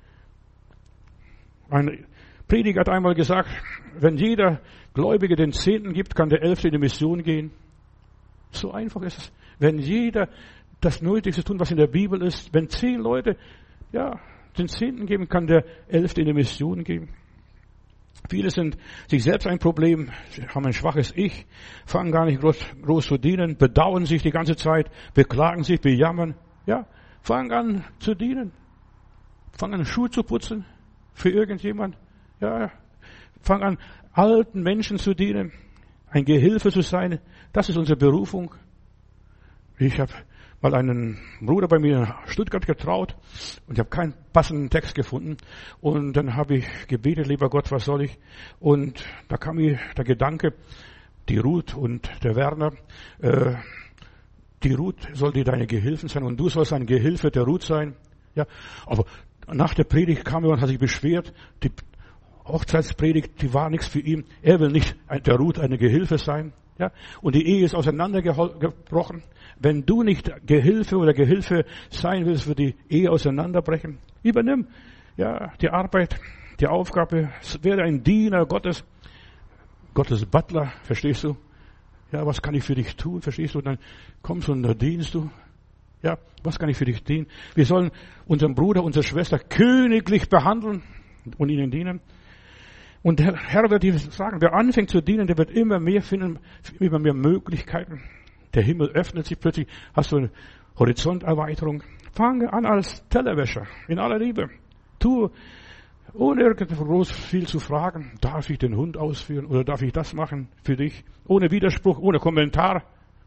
Ein Prediger hat einmal gesagt, wenn jeder Gläubige den Zehnten gibt, kann der Elfte in die Mission gehen. So einfach ist es. Wenn jeder das Nötigste tun, was in der Bibel ist, wenn zehn Leute, ja, den Zehnten geben, kann der Elfte in die Mission gehen. Viele sind sich selbst ein Problem, haben ein schwaches Ich, fangen gar nicht groß, groß zu dienen, bedauern sich die ganze Zeit, beklagen sich, bejammern. Ja, fangen an zu dienen. Fangen an, Schuhe zu putzen für irgendjemand. Ja, fangen an, alten Menschen zu dienen, ein Gehilfe zu sein. Das ist unsere Berufung. Ich habe mal einen Bruder bei mir in Stuttgart getraut und ich habe keinen passenden Text gefunden. Und dann habe ich gebetet, lieber Gott, was soll ich? Und da kam mir der Gedanke, die Ruth und der Werner, äh, die Ruth soll dir deine Gehilfen sein und du sollst ein Gehilfe der Ruth sein. Ja, aber nach der Predigt kam er und hat sich beschwert, die Hochzeitspredigt, die war nichts für ihn. Er will nicht der Ruth eine Gehilfe sein. Ja, und die Ehe ist auseinandergebrochen. Wenn du nicht Gehilfe oder Gehilfe sein willst, wird die Ehe auseinanderbrechen. Übernimm, ja, die Arbeit, die Aufgabe, werde ein Diener Gottes, Gottes Butler, verstehst du? Ja, was kann ich für dich tun, verstehst du? Und dann kommst du und da dienst du. Ja, was kann ich für dich dienen? Wir sollen unseren Bruder, unsere Schwester königlich behandeln und ihnen dienen. Und der Herr wird dir sagen, wer anfängt zu dienen, der wird immer mehr finden, immer mehr Möglichkeiten. Der Himmel öffnet sich plötzlich, hast du eine Horizonterweiterung. Fange an als Tellerwäscher, in aller Liebe. Tu, ohne irgendwo groß viel zu fragen, darf ich den Hund ausführen oder darf ich das machen für dich? Ohne Widerspruch, ohne Kommentar.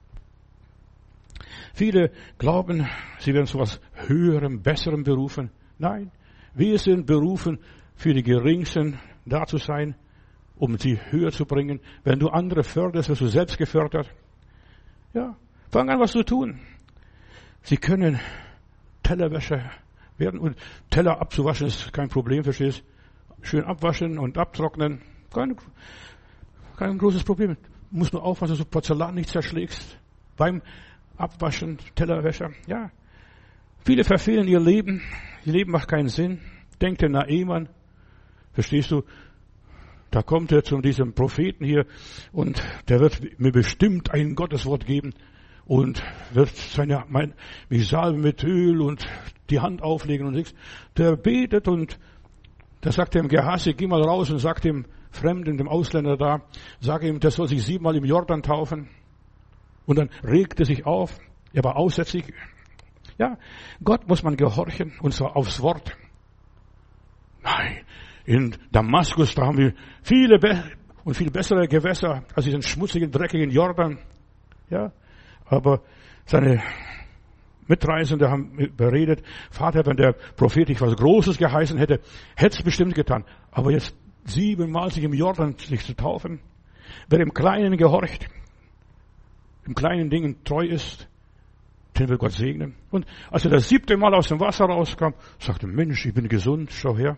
Viele glauben, sie werden zu etwas Höherem, Besserem berufen. Nein, wir sind berufen, für die Geringsten da zu sein, um sie höher zu bringen. Wenn du andere förderst, wirst du selbst gefördert. Ja, fang an, was zu tun. Sie können Tellerwäscher werden und Teller abzuwaschen ist kein Problem, verstehst? Schön abwaschen und abtrocknen, kein, kein großes Problem. Muss nur aufpassen, dass du Porzellan nicht zerschlägst beim Abwaschen, Tellerwäscher. Ja, viele verfehlen ihr Leben. Ihr Leben macht keinen Sinn. Denkt der Naaman, verstehst du? Da kommt er zu diesem Propheten hier und der wird mir bestimmt ein Gotteswort geben und wird seine, mein, mich salben mit Öl und die Hand auflegen und nichts. Der betet und da sagt er dem Gehazi, geh mal raus und sag dem Fremden, dem Ausländer da, sag ihm, der soll sich siebenmal im Jordan taufen. Und dann regt er sich auf, er war aussätzlich. Ja, Gott muss man gehorchen und zwar aufs Wort. Nein. In Damaskus, da haben wir viele Be- und viel bessere Gewässer als diesen schmutzigen, dreckigen Jordan. Ja, aber seine Mitreisende haben beredet, Vater, wenn der Prophet dich was Großes geheißen hätte, hätte es bestimmt getan. Aber jetzt siebenmal sich im Jordan sich zu taufen, wer im Kleinen gehorcht, im kleinen Dingen treu ist, den will Gott segnen. Und als er das siebte Mal aus dem Wasser rauskam, sagte, Mensch, ich bin gesund, schau her.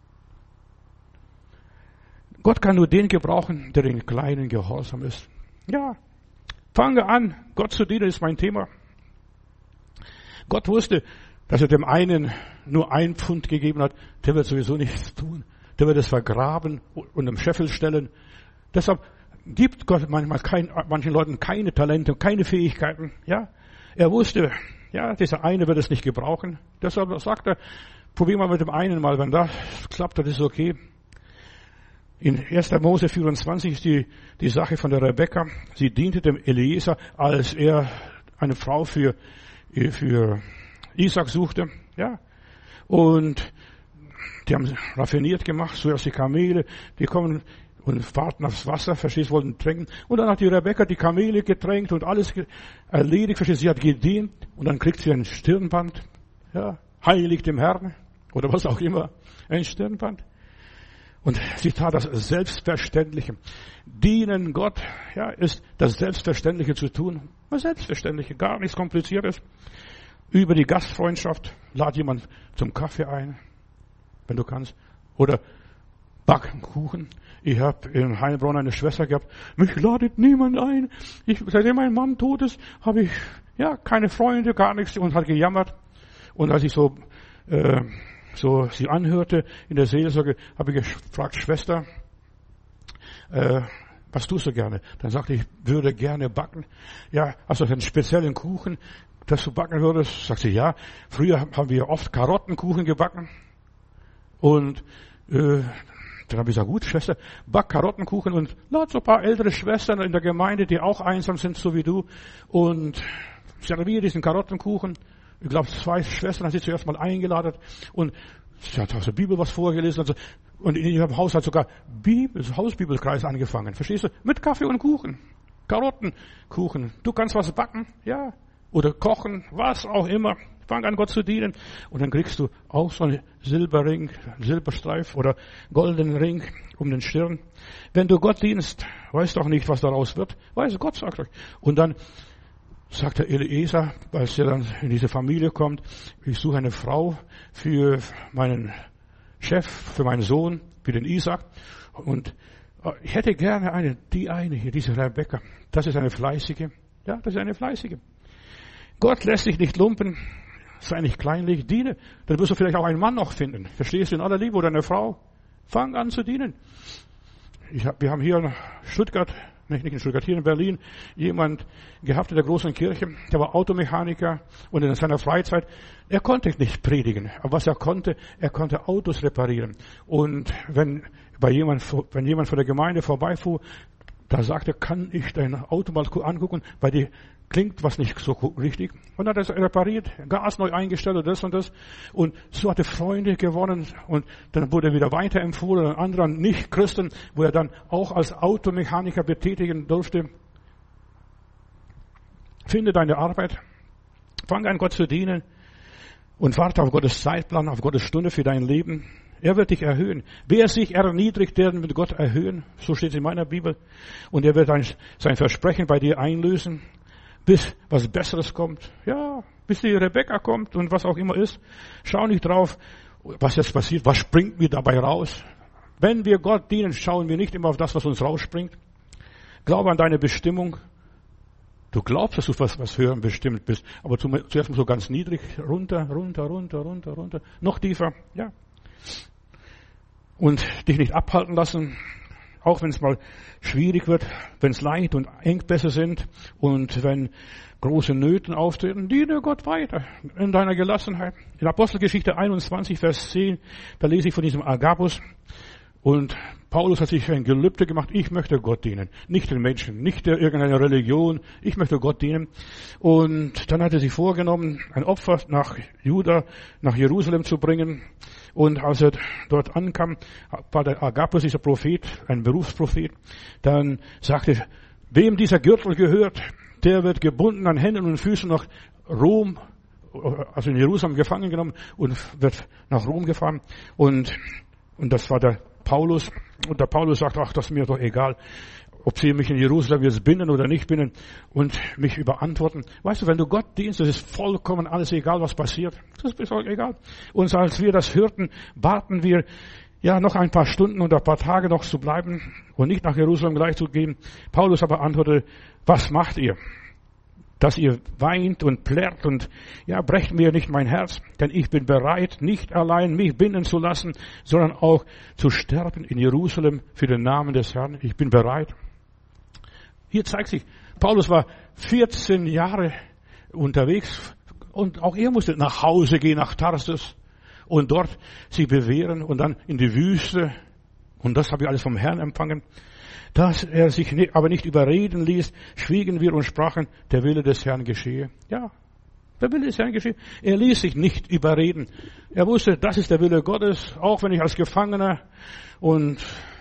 Gott kann nur den gebrauchen, der den Kleinen gehorsam ist. Ja, fange an, Gott zu dienen, ist mein Thema. Gott wusste, dass er dem einen nur ein Pfund gegeben hat, der wird sowieso nichts tun. Der wird es vergraben und im Scheffel stellen. Deshalb gibt Gott manchmal kein, manchen Leuten keine Talente, keine Fähigkeiten. Ja, Er wusste, ja, dieser eine wird es nicht gebrauchen. Deshalb sagt er, probier mal mit dem einen mal, wenn das klappt, das ist okay. In erster Mose vierundzwanzig ist die, die Sache von der Rebekka. Sie diente dem Eliezer, als er eine Frau für, für Isaac suchte, ja. Und die haben raffiniert gemacht, zuerst die Kamele, die kommen und warten aufs Wasser, verstehst, wollten trinken. Und dann hat die Rebekka die Kamele getränkt und alles erledigt, verstehst, sie hat gedient. Und dann kriegt sie ein Stirnband, ja, heilig dem Herrn, oder was auch immer, ein Stirnband. Und sie tat das Selbstverständliche. Dienen Gott, ja, ist das Selbstverständliche zu tun. Das Selbstverständliche, gar nichts Kompliziertes. Über die Gastfreundschaft, lad jemand zum Kaffee ein, wenn du kannst. Oder backen Kuchen. Ich habe in Heilbronn eine Schwester gehabt, mich ladet niemand ein. Ich, seitdem mein Mann tot ist, habe ich ja keine Freunde, gar nichts und hat gejammert. Und als ich so äh, so sie anhörte in der Seelsorge, habe ich gefragt, Schwester, äh, was tust du gerne? Dann sagte ich, würde gerne backen. Ja, hast du einen speziellen Kuchen, dass du backen würdest? Sagt sie, ja. Früher haben wir oft Karottenkuchen gebacken. Und äh, dann habe ich gesagt, gut, Schwester, back Karottenkuchen und lad so ein paar ältere Schwestern in der Gemeinde, die auch einsam sind, so wie du. Und serviere diesen Karottenkuchen. Ich glaube, zwei Schwestern hat sie zuerst mal eingeladen und sie hat aus der Bibel was vorgelesen. Also, und in ihrem Haus hat sogar Bibel, Hausbibelkreis angefangen. Verstehst du? Mit Kaffee und Kuchen. Karottenkuchen. Du kannst was backen, ja. Oder kochen, was auch immer. Fang an, Gott zu dienen. Und dann kriegst du auch so einen Silberring, Silberstreif oder goldenen Ring um den Stirn. Wenn du Gott dienst, weißt doch nicht, was daraus wird. Weiß Gott, sagt euch. Und dann sagt der Eliezer, als er dann in diese Familie kommt, ich suche eine Frau für meinen Chef, für meinen Sohn, für den Isaac. Und ich hätte gerne eine, die eine hier, diese Rebekka. Das ist eine fleißige. Ja, das ist eine fleißige. Gott lässt sich nicht lumpen. Sei nicht kleinlich, diene. Dann wirst du vielleicht auch einen Mann noch finden. Verstehst du, in aller Liebe, oder eine Frau. Fang an zu dienen. Ich hab, wir haben hier in Stuttgart, nicht in Stuttgart, hier in Berlin, jemand gehabt in der großen Kirche, der war Automechaniker und in seiner Freizeit, er konnte nicht predigen, aber was er konnte, er konnte Autos reparieren. Und wenn bei jemand, wenn jemand von der Gemeinde vorbeifuhr, da sagte, kann ich dein Auto mal angucken, weil die klingt was nicht so richtig. Und dann hat er es repariert, Gas neu eingestellt und das und das. Und so hat er Freunde gewonnen. Und dann wurde er wieder weiterempfohlen an anderen Nicht-Christen, wo er dann auch als Automechaniker betätigen durfte. Finde deine Arbeit. Fang an, Gott zu dienen. Und warte auf Gottes Zeitplan, auf Gottes Stunde für dein Leben. Er wird dich erhöhen. Wer sich erniedrigt, der wird Gott erhöhen. So steht es in meiner Bibel. Und er wird sein Versprechen bei dir einlösen. Bis was Besseres kommt. Ja, bis die Rebekka kommt und was auch immer ist. Schau nicht drauf, was jetzt passiert, was springt mir dabei raus. Wenn wir Gott dienen, schauen wir nicht immer auf das, was uns rausspringt. Glaube an deine Bestimmung. Du glaubst, dass du was, was hören bestimmt bist, aber zuerst mal so ganz niedrig, runter, runter, runter, runter, runter, noch tiefer, ja. Und dich nicht abhalten lassen. Auch wenn es mal schwierig wird, wenn es Leid und Engpässe sind und wenn große Nöten auftreten, diene Gott weiter in deiner Gelassenheit. In Apostelgeschichte einundzwanzig, Vers zehn, da lese ich von diesem Agabus. Und Paulus hat sich ein Gelübde gemacht, ich möchte Gott dienen, nicht den Menschen, nicht der irgendeiner Religion, ich möchte Gott dienen. Und dann hat er sich vorgenommen, ein Opfer nach Juda, nach Jerusalem zu bringen. Und als er dort ankam, war der Agabus, dieser Prophet, ein Berufsprophet, dann sagte, wem dieser Gürtel gehört, der wird gebunden an Händen und Füßen nach Rom, also in Jerusalem gefangen genommen und wird nach Rom gefahren. Und, und das war der Paulus. Und der Paulus sagt, ach, das ist mir doch egal, ob sie mich in Jerusalem jetzt binden oder nicht binden und mich überantworten. Weißt du, wenn du Gott dienst, das ist vollkommen alles egal, was passiert. Das ist auch egal. Und als wir das hörten, baten wir, ja, noch ein paar Stunden oder ein paar Tage noch zu bleiben und nicht nach Jerusalem gleich zu gehen. Paulus aber antwortete, was macht ihr? Dass ihr weint und plärrt und, ja, brecht mir nicht mein Herz, denn ich bin bereit, nicht allein mich binden zu lassen, sondern auch zu sterben in Jerusalem für den Namen des Herrn. Ich bin bereit. Hier zeigt sich, Paulus war vierzehn Jahre unterwegs und auch er musste nach Hause gehen, nach Tarsus und dort sich bewähren und dann in die Wüste. Und das habe ich alles vom Herrn empfangen. Dass er sich nicht, aber nicht überreden ließ, schwiegen wir und sprachen, der Wille des Herrn geschehe. Ja, der Wille des Herrn geschehe. Er ließ sich nicht überreden. Er wusste, das ist der Wille Gottes, auch wenn ich als Gefangener und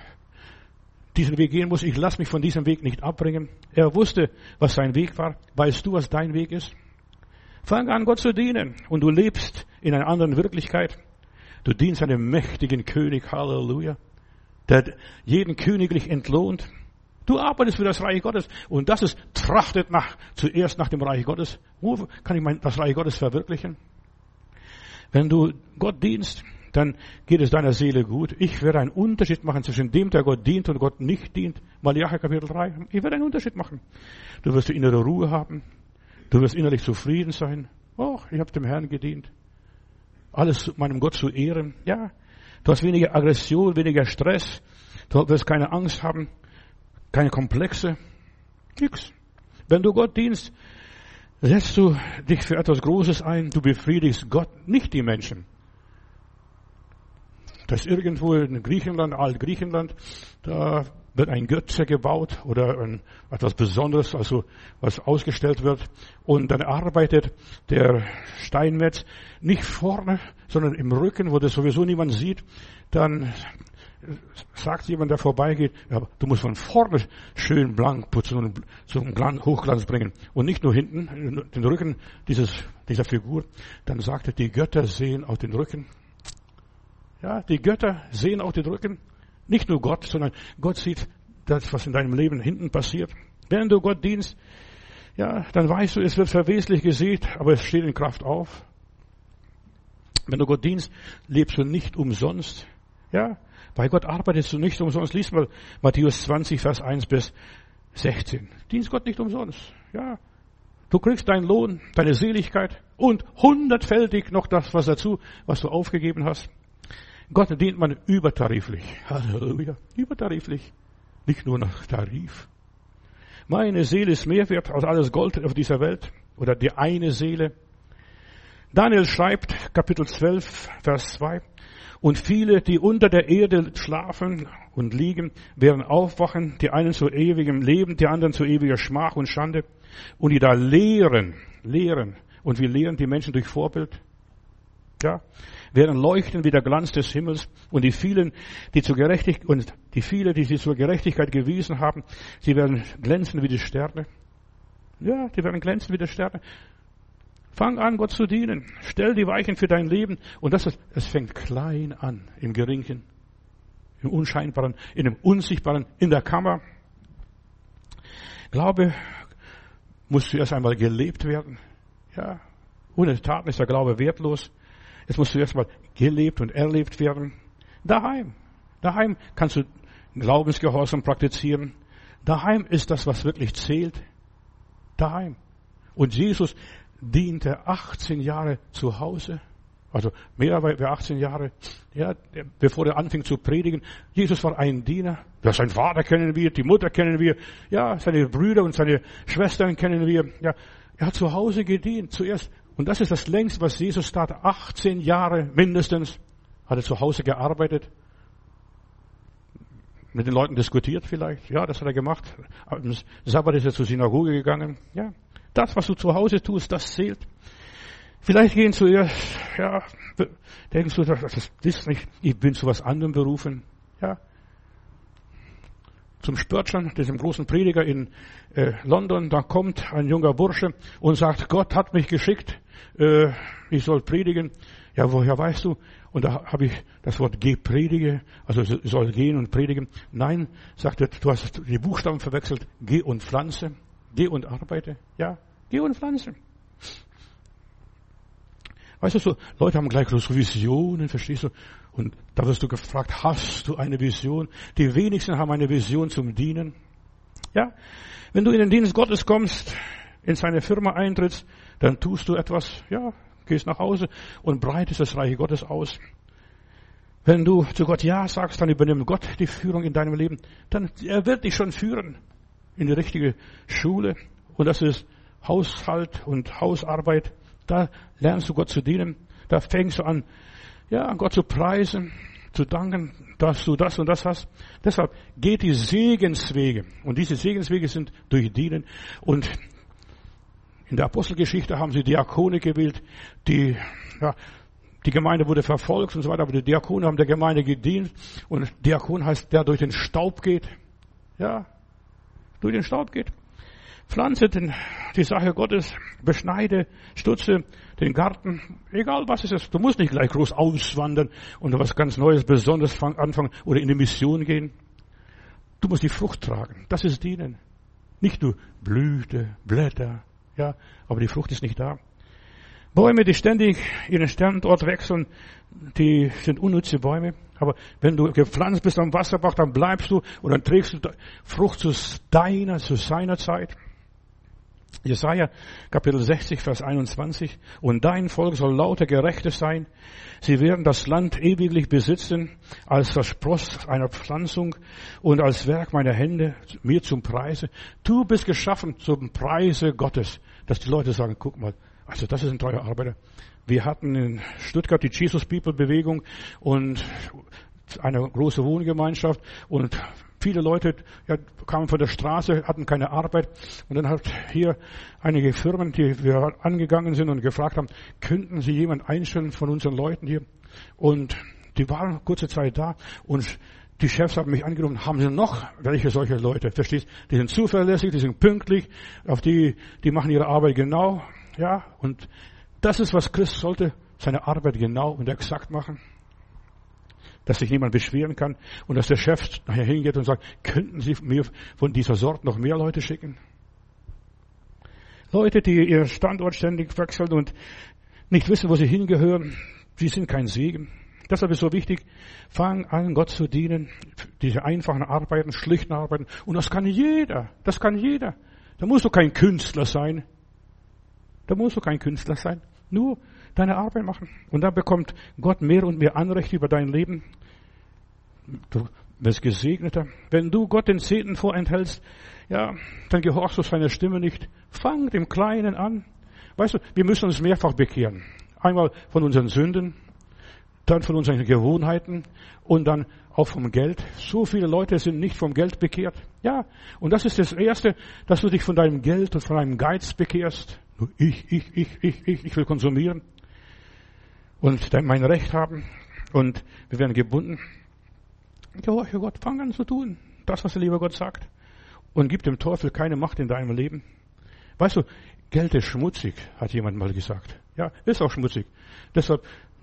diesen Weg gehen muss. Ich lasse mich von diesem Weg nicht abbringen. Er wusste, was sein Weg war. Weißt du, was dein Weg ist? Fang an, Gott zu dienen. Und du lebst in einer anderen Wirklichkeit. Du dienst einem mächtigen König. Halleluja. Der jeden königlich entlohnt. Du arbeitest für das Reich Gottes. Und das ist, trachtet nach, zuerst nach dem Reich Gottes. Wo kann ich mein, das Reich Gottes verwirklichen? Wenn du Gott dienst, dann geht es deiner Seele gut. Ich werde einen Unterschied machen zwischen dem, der Gott dient und Gott nicht dient. Malachi Kapitel drei. Ich werde einen Unterschied machen. Du wirst die innere Ruhe haben. Du wirst innerlich zufrieden sein. Oh, ich habe dem Herrn gedient. Alles meinem Gott zu ehren. Ja, du hast weniger Aggression, weniger Stress. Du wirst keine Angst haben, keine Komplexe. Nix. Wenn du Gott dienst, setzt du dich für etwas Großes ein. Du befriedigst Gott, nicht die Menschen. Das ist irgendwo in Griechenland, Altgriechenland, da wird ein Götze gebaut oder ein, etwas Besonderes, also was ausgestellt wird. Und dann arbeitet der Steinmetz nicht vorne, sondern im Rücken, wo das sowieso niemand sieht. Dann sagt jemand, der vorbeigeht, ja, du musst von vorne schön blank putzen und zum Hochglanz bringen. Und nicht nur hinten, den Rücken dieses, dieser Figur. Dann sagt er, die Götter sehen auf den Rücken. Ja, die Götter sehen auch den Rücken. Nicht nur Gott, sondern Gott sieht das, was in deinem Leben hinten passiert. Wenn du Gott dienst, ja, dann weißt du, es wird verweslich gesät, aber es steht in Kraft auf. Wenn du Gott dienst, lebst du nicht umsonst. Ja, bei Gott arbeitest du nicht umsonst. Lies mal Matthäus zwanzig, Vers eins bis sechzehn. Dienst Gott nicht umsonst. Ja, du kriegst deinen Lohn, deine Seligkeit und hundertfältig noch das, was dazu, was du aufgegeben hast. Gott dient man übertariflich. Halleluja. Übertariflich. Nicht nur nach Tarif. Meine Seele ist mehr wert als alles Gold auf dieser Welt. Oder die eine Seele. Daniel schreibt, Kapitel zwölf, Vers zwei. Und viele, die unter der Erde schlafen und liegen, werden aufwachen. Die einen zu ewigem Leben, die anderen zu ewiger Schmach und Schande. Und die da lehren, lehren. Und wir lehren die Menschen durch Vorbild. Ja, werden leuchten wie der Glanz des Himmels und die vielen, die zur Gerechtigkeit und die viele, die sich zur Gerechtigkeit gewiesen haben, sie werden glänzen wie die Sterne. Ja, die werden glänzen wie die Sterne. Fang an, Gott zu dienen. Stell die Weichen für dein Leben und das ist, es fängt klein an, im Geringen, im Unscheinbaren, in dem Unsichtbaren, in der Kammer. Glaube muss zuerst einmal gelebt werden. Ja, ohne Taten ist der Glaube wertlos. Es muss zuerst mal gelebt und erlebt werden. Daheim. Daheim kannst du Glaubensgehorsam praktizieren. Daheim ist das, was wirklich zählt. Daheim. Und Jesus diente achtzehn Jahre zu Hause. Also mehr als achtzehn Jahre. Ja, bevor er anfing zu predigen. Jesus war ein Diener. Ja, sein Vater kennen wir, die Mutter kennen wir. Ja, seine Brüder und seine Schwestern kennen wir. Ja, er hat zu Hause gedient. Zuerst. Und das ist das längste, was Jesus tat. achtzehn Jahre mindestens hat er zu Hause gearbeitet. Mit den Leuten diskutiert vielleicht. Ja, das hat er gemacht. Am Sabbat ist er zur Synagoge gegangen. Ja, das, was du zu Hause tust, das zählt. Vielleicht gehen zuerst, ja, denkst du, das ist nicht, ich bin zu was anderem berufen. Ja. Zum Spurgeon, diesem großen Prediger in äh, London, da kommt ein junger Bursche und sagt, Gott hat mich geschickt, äh, ich soll predigen. Ja, woher weißt du? Und da habe ich das Wort geh predige, also soll gehen und predigen. Nein, sagt er, du hast die Buchstaben verwechselt, geh und pflanze, geh und arbeite. Ja, geh und pflanze. Weißt du, so Leute haben gleich so Visionen, verstehst du? Und da wirst du gefragt, hast du eine Vision? Die wenigsten haben eine Vision zum Dienen. Ja, wenn du in den Dienst Gottes kommst, in seine Firma eintrittst, dann tust du etwas, ja, gehst nach Hause und breitest das Reich Gottes aus. Wenn du zu Gott Ja sagst, dann übernimmt Gott die Führung in deinem Leben. Dann, er wird dich schon führen in die richtige Schule. Und das ist Haushalt und Hausarbeit, da lernst du Gott zu dienen. Da fängst du an, ja, Gott zu preisen, zu danken, dass du das und das hast. Deshalb geht die Segenswege. Und diese Segenswege sind durch Dienen. Und in der Apostelgeschichte haben sie Diakone gewählt, die, ja, die Gemeinde wurde verfolgt und so weiter, aber die Diakone haben der Gemeinde gedient. Und Diakon heißt, der durch den Staub geht. Ja, durch den Staub geht. Pflanze den, die Sache Gottes, beschneide, stutze den Garten, egal was es ist. Du musst nicht gleich groß auswandern und was ganz Neues, Besonderes anfangen oder in die Mission gehen. Du musst die Frucht tragen. Das ist Dienen. Nicht nur Blüte, Blätter, ja, aber die Frucht ist nicht da. Bäume, die ständig ihren Standort wechseln, die sind unnütze Bäume. Aber wenn du gepflanzt bist am Wasserbach, dann bleibst du und dann trägst du Frucht zu deiner, zu seiner Zeit. Jesaja, Kapitel sechzig, Vers einundzwanzig. Und dein Volk soll lauter Gerechte sein. Sie werden das Land ewiglich besitzen, als das Spross einer Pflanzung und als Werk meiner Hände, mir zum Preise. Du bist geschaffen zum Preise Gottes. Dass die Leute sagen, guck mal, also das ist ein treuer Arbeiter. Wir hatten in Stuttgart die Jesus People Bewegung und eine große Wohngemeinschaft und viele Leute ja, kamen von der Straße, hatten keine Arbeit. Und dann hat hier einige Firmen, die wir angegangen sind und gefragt haben, könnten Sie jemanden einstellen von unseren Leuten hier? Und die waren kurze Zeit da und die Chefs haben mich angerufen, haben Sie noch welche solche Leute? Verstehst? Die sind zuverlässig, die sind pünktlich, auf die, die machen ihre Arbeit genau. Ja, und das ist, was Christ sollte, seine Arbeit genau und exakt machen. Dass sich niemand beschweren kann und dass der Chef nachher hingeht und sagt, könnten Sie mir von dieser Sorte noch mehr Leute schicken? Leute, die ihren Standort ständig wechseln und nicht wissen, wo sie hingehören, die sind kein Segen. Deshalb ist so wichtig, fang an, Gott zu dienen, diese einfachen Arbeiten, schlichten Arbeiten. Und das kann jeder, das kann jeder. Da musst du kein Künstler sein. Da musst du kein Künstler sein. Nur deine Arbeit machen. Und dann bekommt Gott mehr und mehr Anrecht über dein Leben. Du wirst gesegneter. Wenn du Gott den Zehnten vorenthältst, ja, dann gehorchst du seiner Stimme nicht. Fang dem Kleinen an. Weißt du, wir müssen uns mehrfach bekehren. Einmal von unseren Sünden, dann von unseren Gewohnheiten und dann auch vom Geld. So viele Leute sind nicht vom Geld bekehrt. Ja, und das ist das Erste, dass du dich von deinem Geld und von deinem Geiz bekehrst. Ich, ich, ich, ich, ich, ich will konsumieren und mein Recht haben und wir werden gebunden. Gehorche Gott, fang an zu tun, das, was der liebe Gott sagt und gib dem Teufel keine Macht in deinem Leben. Weißt du, Geld ist schmutzig, hat jemand mal gesagt. Ja, ist auch schmutzig. Deshalb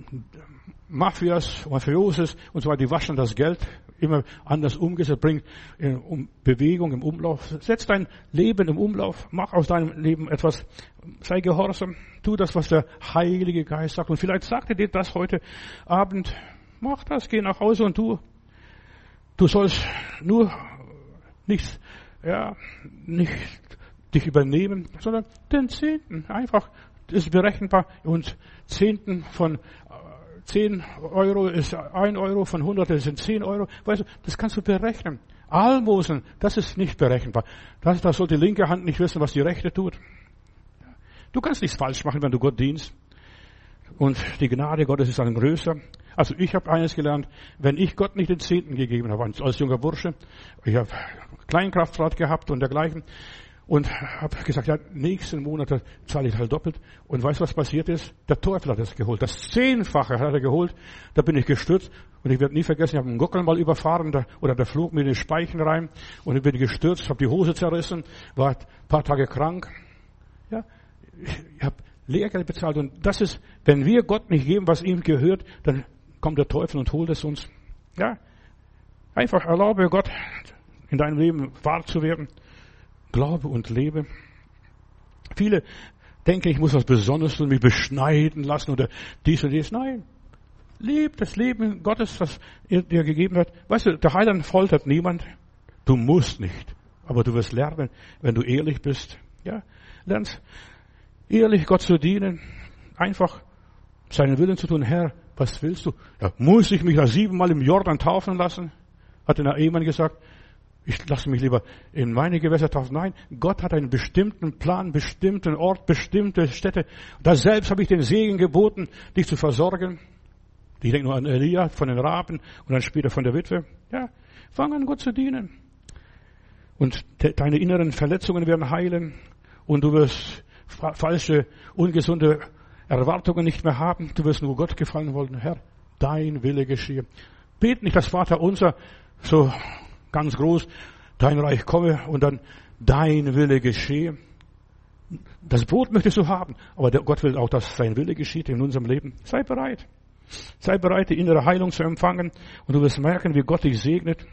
Mafias, Mafioses und so weiter, die waschen das Geld immer anders umgesetzt, bringt in um Bewegung im Umlauf. Setz dein Leben im Umlauf, mach aus deinem Leben etwas, sei gehorsam, tu das, was der Heilige Geist sagt. Und vielleicht sagt er dir das heute Abend, mach das, geh nach Hause und tu. Du sollst nur nicht, ja, nicht dich übernehmen, sondern den Zehnten einfach, das ist berechenbar und Zehnten von zehn Euro ist ein Euro, von hundert sind zehn Euro. Weißt du, das kannst du berechnen. Almosen, das ist nicht berechenbar. Das, das soll die linke Hand nicht wissen, was die rechte tut. Du kannst nichts falsch machen, wenn du Gott dienst. Und die Gnade Gottes ist dann größer. Also ich habe eines gelernt, wenn ich Gott nicht den Zehnten gegeben habe, als junger Bursche, ich habe Kleinkraftfahrt gehabt und dergleichen, und habe gesagt, ja, nächsten Monat zahle ich halt doppelt. Und weißt du, was passiert ist? Der Teufel hat es geholt. Das Zehnfache hat er geholt. Da bin ich gestürzt. Und ich werde nie vergessen, ich habe einen Gockel mal überfahren, da, oder der flog mir in den Speichen rein. Und ich bin gestürzt, habe die Hose zerrissen, war ein paar Tage krank. Ja, ich, ich habe Lehrgeld bezahlt. Und das ist, wenn wir Gott nicht geben, was ihm gehört, dann kommt der Teufel und holt es uns. Ja, einfach erlaube Gott, in deinem Leben wahr zu werden. Glaube und lebe. Viele denken, ich muss was Besonderes tun, mich beschneiden lassen oder dies und dies. Nein. Leb das Leben Gottes, was er dir gegeben hat. Weißt du, der Heiland foltert niemand. Du musst nicht. Aber du wirst lernen, wenn du ehrlich bist. Ja, lernst ehrlich Gott zu dienen. Einfach seinen Willen zu tun. Herr, was willst du? Ja, muss ich mich da siebenmal im Jordan taufen lassen? Hat der Ehemann gesagt. Ich lasse mich lieber in meine Gewässer taufen. Nein, Gott hat einen bestimmten Plan, bestimmten Ort, bestimmte Städte. Da selbst habe ich den Segen geboten, dich zu versorgen. Ich denke nur an Elia von den Raben und dann später von der Witwe. Ja, fang an, Gott zu dienen. Und de- deine inneren Verletzungen werden heilen und du wirst fa- falsche, ungesunde Erwartungen nicht mehr haben. Du wirst nur Gott gefallen wollen. Herr, dein Wille geschehe. Bet nicht das Vaterunser so ganz groß, dein Reich komme und dann dein Wille geschehe. Das Brot möchtest du haben, aber der Gott will auch, dass sein Wille geschieht in unserem Leben. Sei bereit. Sei bereit, die innere Heilung zu empfangen und du wirst merken, wie Gott dich segnet.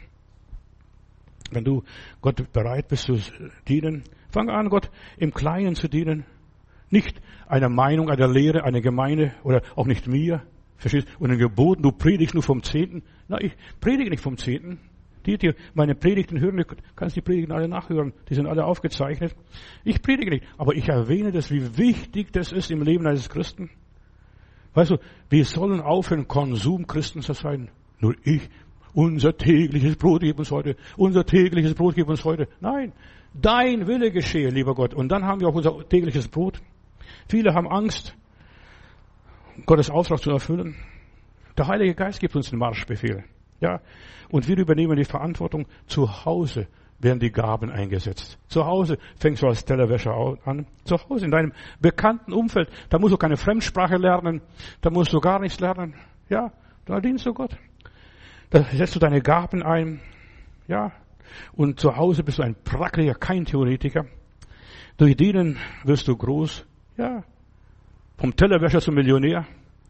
Wenn du Gott bereit bist zu dienen, fang an, Gott im Kleinen zu dienen. Nicht einer Meinung, einer Lehre, einer Gemeinde oder auch nicht mir. Verstehst? Und den Geboten, du predigst nur vom Zehnten. Na, ich predige nicht vom Zehnten. Die, die meine Predigten hören, du kannst die Predigten alle nachhören. Die sind alle aufgezeichnet. Ich predige nicht. Aber ich erwähne das, wie wichtig das ist im Leben eines Christen. Weißt du, wir sollen aufhören, Konsumchristen zu sein. Nur ich, unser tägliches Brot gib uns heute. Unser tägliches Brot gib uns heute. Nein, dein Wille geschehe, lieber Gott. Und dann haben wir auch unser tägliches Brot. Viele haben Angst, Gottes Auftrag zu erfüllen. Der Heilige Geist gibt uns den Marschbefehl. Ja, und wir übernehmen die Verantwortung. Zu Hause werden die Gaben eingesetzt. Zu Hause fängst du als Tellerwäscher an. Zu Hause in deinem bekannten Umfeld. Da musst du keine Fremdsprache lernen. Da musst du gar nichts lernen. Ja, da dienst du Gott. Da setzt du deine Gaben ein. Ja, und zu Hause bist du ein Praktiker, kein Theoretiker. Durch Dienen wirst du groß. Ja, vom Tellerwäscher zum Millionär.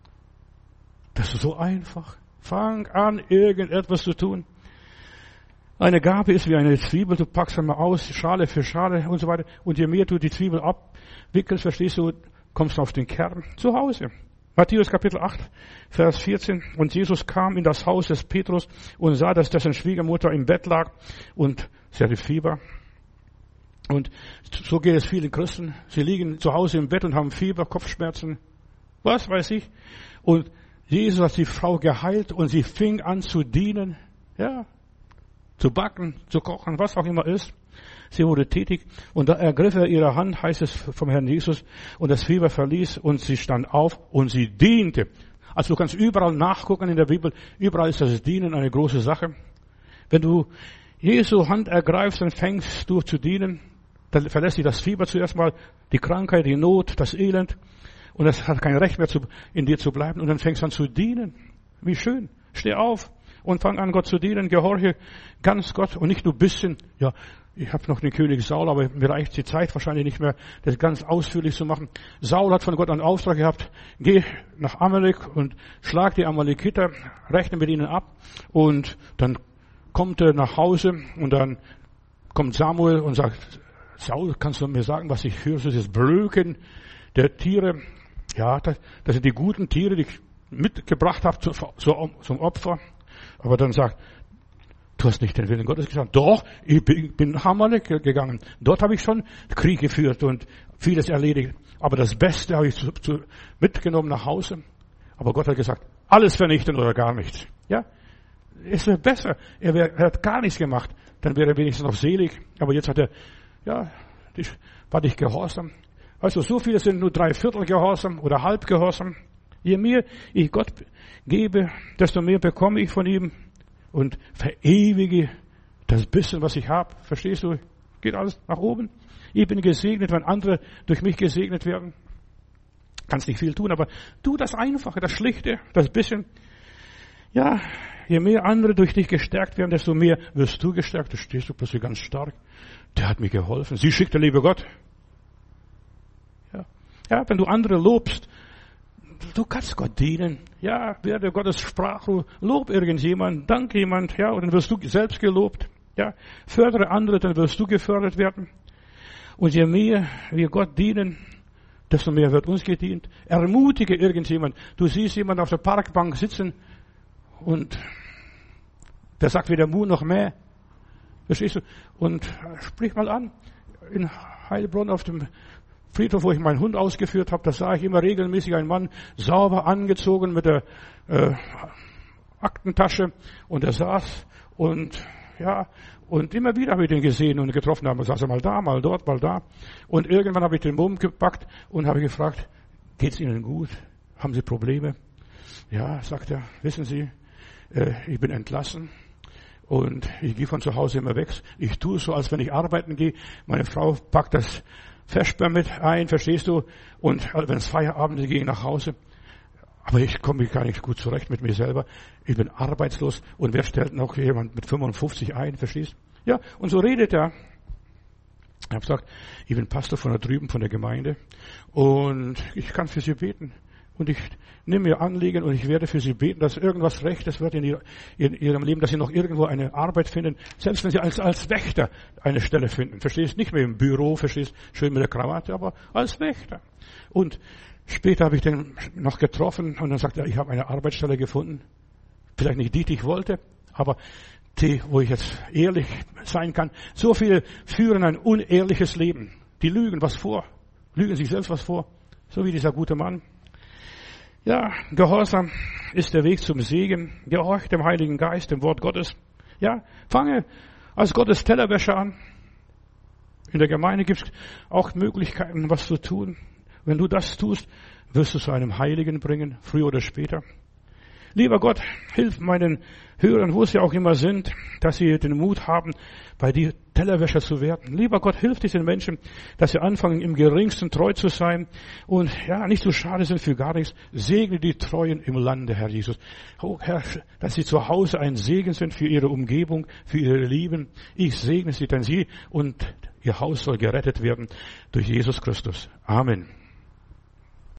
Das ist so einfach. Fang an, irgendetwas zu tun. Eine Gabe ist wie eine Zwiebel, du packst einmal aus, Schale für Schale und so weiter. Und je mehr du die Zwiebel abwickelst, verstehst du, kommst du auf den Kern. Zu Hause. Matthäus Kapitel acht, Vers vierzehn. Und Jesus kam in das Haus des Petrus und sah, dass dessen Schwiegermutter im Bett lag und sie hatte Fieber. Und so geht es vielen Christen. Sie liegen zu Hause im Bett und haben Fieber, Kopfschmerzen, was weiß ich. Und Jesus hat die Frau geheilt und sie fing an zu dienen, ja, zu backen, zu kochen, was auch immer ist. Sie wurde tätig und da ergriff er ihre Hand, heißt es vom Herrn Jesus, und das Fieber verließ und sie stand auf und sie diente. Also du kannst überall nachgucken in der Bibel, überall ist das Dienen eine große Sache. Wenn du Jesu Hand ergreifst, dann fängst du zu dienen, dann verlässt dich das Fieber zuerst mal, die Krankheit, die Not, das Elend. Und es hat kein Recht mehr, zu, in dir zu bleiben. Und dann fängst du an zu dienen. Wie schön. Steh auf und fang an, Gott zu dienen. Gehorche ganz Gott und nicht nur ein bisschen. Ja, ich habe noch den König Saul, aber mir reicht die Zeit wahrscheinlich nicht mehr, das ganz ausführlich zu machen. Saul hat von Gott einen Auftrag gehabt. Geh nach Amalek und schlag die Amalekiter, rechne mit ihnen ab. Und dann kommt er nach Hause und dann kommt Samuel und sagt, Saul, kannst du mir sagen, was ich höre? Das ist das Blöken der Tiere. Ja, das, das sind die guten Tiere, die ich mitgebracht habe zu, zu, zum Opfer. Aber dann sagt, du hast nicht den Willen Gottes gesagt. Doch, ich bin, bin nach Amalek gegangen. Dort habe ich schon Krieg geführt und vieles erledigt. Aber das Beste habe ich zu, zu, mitgenommen nach Hause. Aber Gott hat gesagt, alles vernichten oder gar nichts. Ja, es wäre besser. Er, wär, er hat gar nichts gemacht. Dann wäre er wenigstens noch selig. Aber jetzt hat er, ja, die, war nicht gehorsam. Also so viele sind nur drei Viertel gehorsam oder halb gehorsam. Je mehr ich Gott gebe, desto mehr bekomme ich von ihm und verewige das bisschen, was ich habe. Verstehst du? Geht alles nach oben. Ich bin gesegnet, wenn andere durch mich gesegnet werden. Kannst nicht viel tun, aber tu das Einfache, das Schlichte, das bisschen. Ja, je mehr andere durch dich gestärkt werden, desto mehr wirst du gestärkt. Da stehst du plötzlich ganz stark. Der hat mir geholfen. Sie schickt der liebe Gott. Ja, wenn du andere lobst, du kannst Gott dienen. Ja, werde Gottes Sprachrohr, lob irgendjemand, dank jemand, ja, und dann wirst du selbst gelobt. Ja, fördere andere, dann wirst du gefördert werden. Und je mehr wir Gott dienen, desto mehr wird uns gedient. Ermutige irgendjemand. Du siehst jemanden auf der Parkbank sitzen und der sagt weder Mu noch Mäh. Verstehst du? Und sprich mal an. In Heilbronn auf dem Friedhof, wo ich meinen Hund ausgeführt habe, da sah ich immer regelmäßig einen Mann sauber angezogen mit der äh, Aktentasche und er saß und ja, Und immer wieder habe ich den gesehen und getroffen, da saß er mal da, mal dort, mal da. Und irgendwann habe ich den Mumm gepackt und habe gefragt, geht's Ihnen gut? Haben Sie Probleme? Ja, sagt er, wissen Sie, äh, ich bin entlassen. Und ich gehe von zu Hause immer weg. Ich tue so, als wenn ich arbeiten gehe. Meine Frau packt das Vesper mit ein, verstehst du? Und wenn es Feierabend ist, gehe ich nach Hause. Aber ich komme gar nicht gut zurecht mit mir selber. Ich bin arbeitslos. Und wer stellt noch jemand mit fünfundfünfzig ein, verstehst? Ja, und so redet er. Ich habe gesagt, ich bin Pastor von da drüben, von der Gemeinde. Und ich kann für Sie beten. Und ich nehme mir Anliegen und ich werde für Sie beten, dass irgendwas Rechtes wird in, ihr, in Ihrem Leben, dass Sie noch irgendwo eine Arbeit finden, selbst wenn Sie als, als Wächter eine Stelle finden. Verstehst? Nicht mehr im Büro, verstehst? Schön mit der Krawatte, aber als Wächter. Und später habe ich den noch getroffen und dann sagt er, ich habe eine Arbeitsstelle gefunden. Vielleicht nicht die, die ich wollte, aber die, wo ich jetzt ehrlich sein kann. So viele führen ein unehrliches Leben. Die lügen was vor, lügen sich selbst was vor. So wie dieser gute Mann. Ja, Gehorsam ist der Weg zum Segen. Gehorch dem Heiligen Geist, dem Wort Gottes. Ja, fange als Gottes Tellerwäscher an. In der Gemeinde gibt es auch Möglichkeiten, was zu tun. Wenn du das tust, wirst du zu einem Heiligen bringen, früher oder später. Lieber Gott, hilf meinen Hörern, wo sie auch immer sind, dass sie den Mut haben, bei dir Tellerwäscher zu werden. Lieber Gott, hilf diesen Menschen, dass sie anfangen, im Geringsten treu zu sein und ja, nicht so schade sind für gar nichts. Segne die Treuen im Lande, Herr Jesus. Oh Herr, dass sie zu Hause ein Segen sind für ihre Umgebung, für ihre Lieben. Ich segne sie, denn sie und ihr Haus soll gerettet werden durch Jesus Christus. Amen.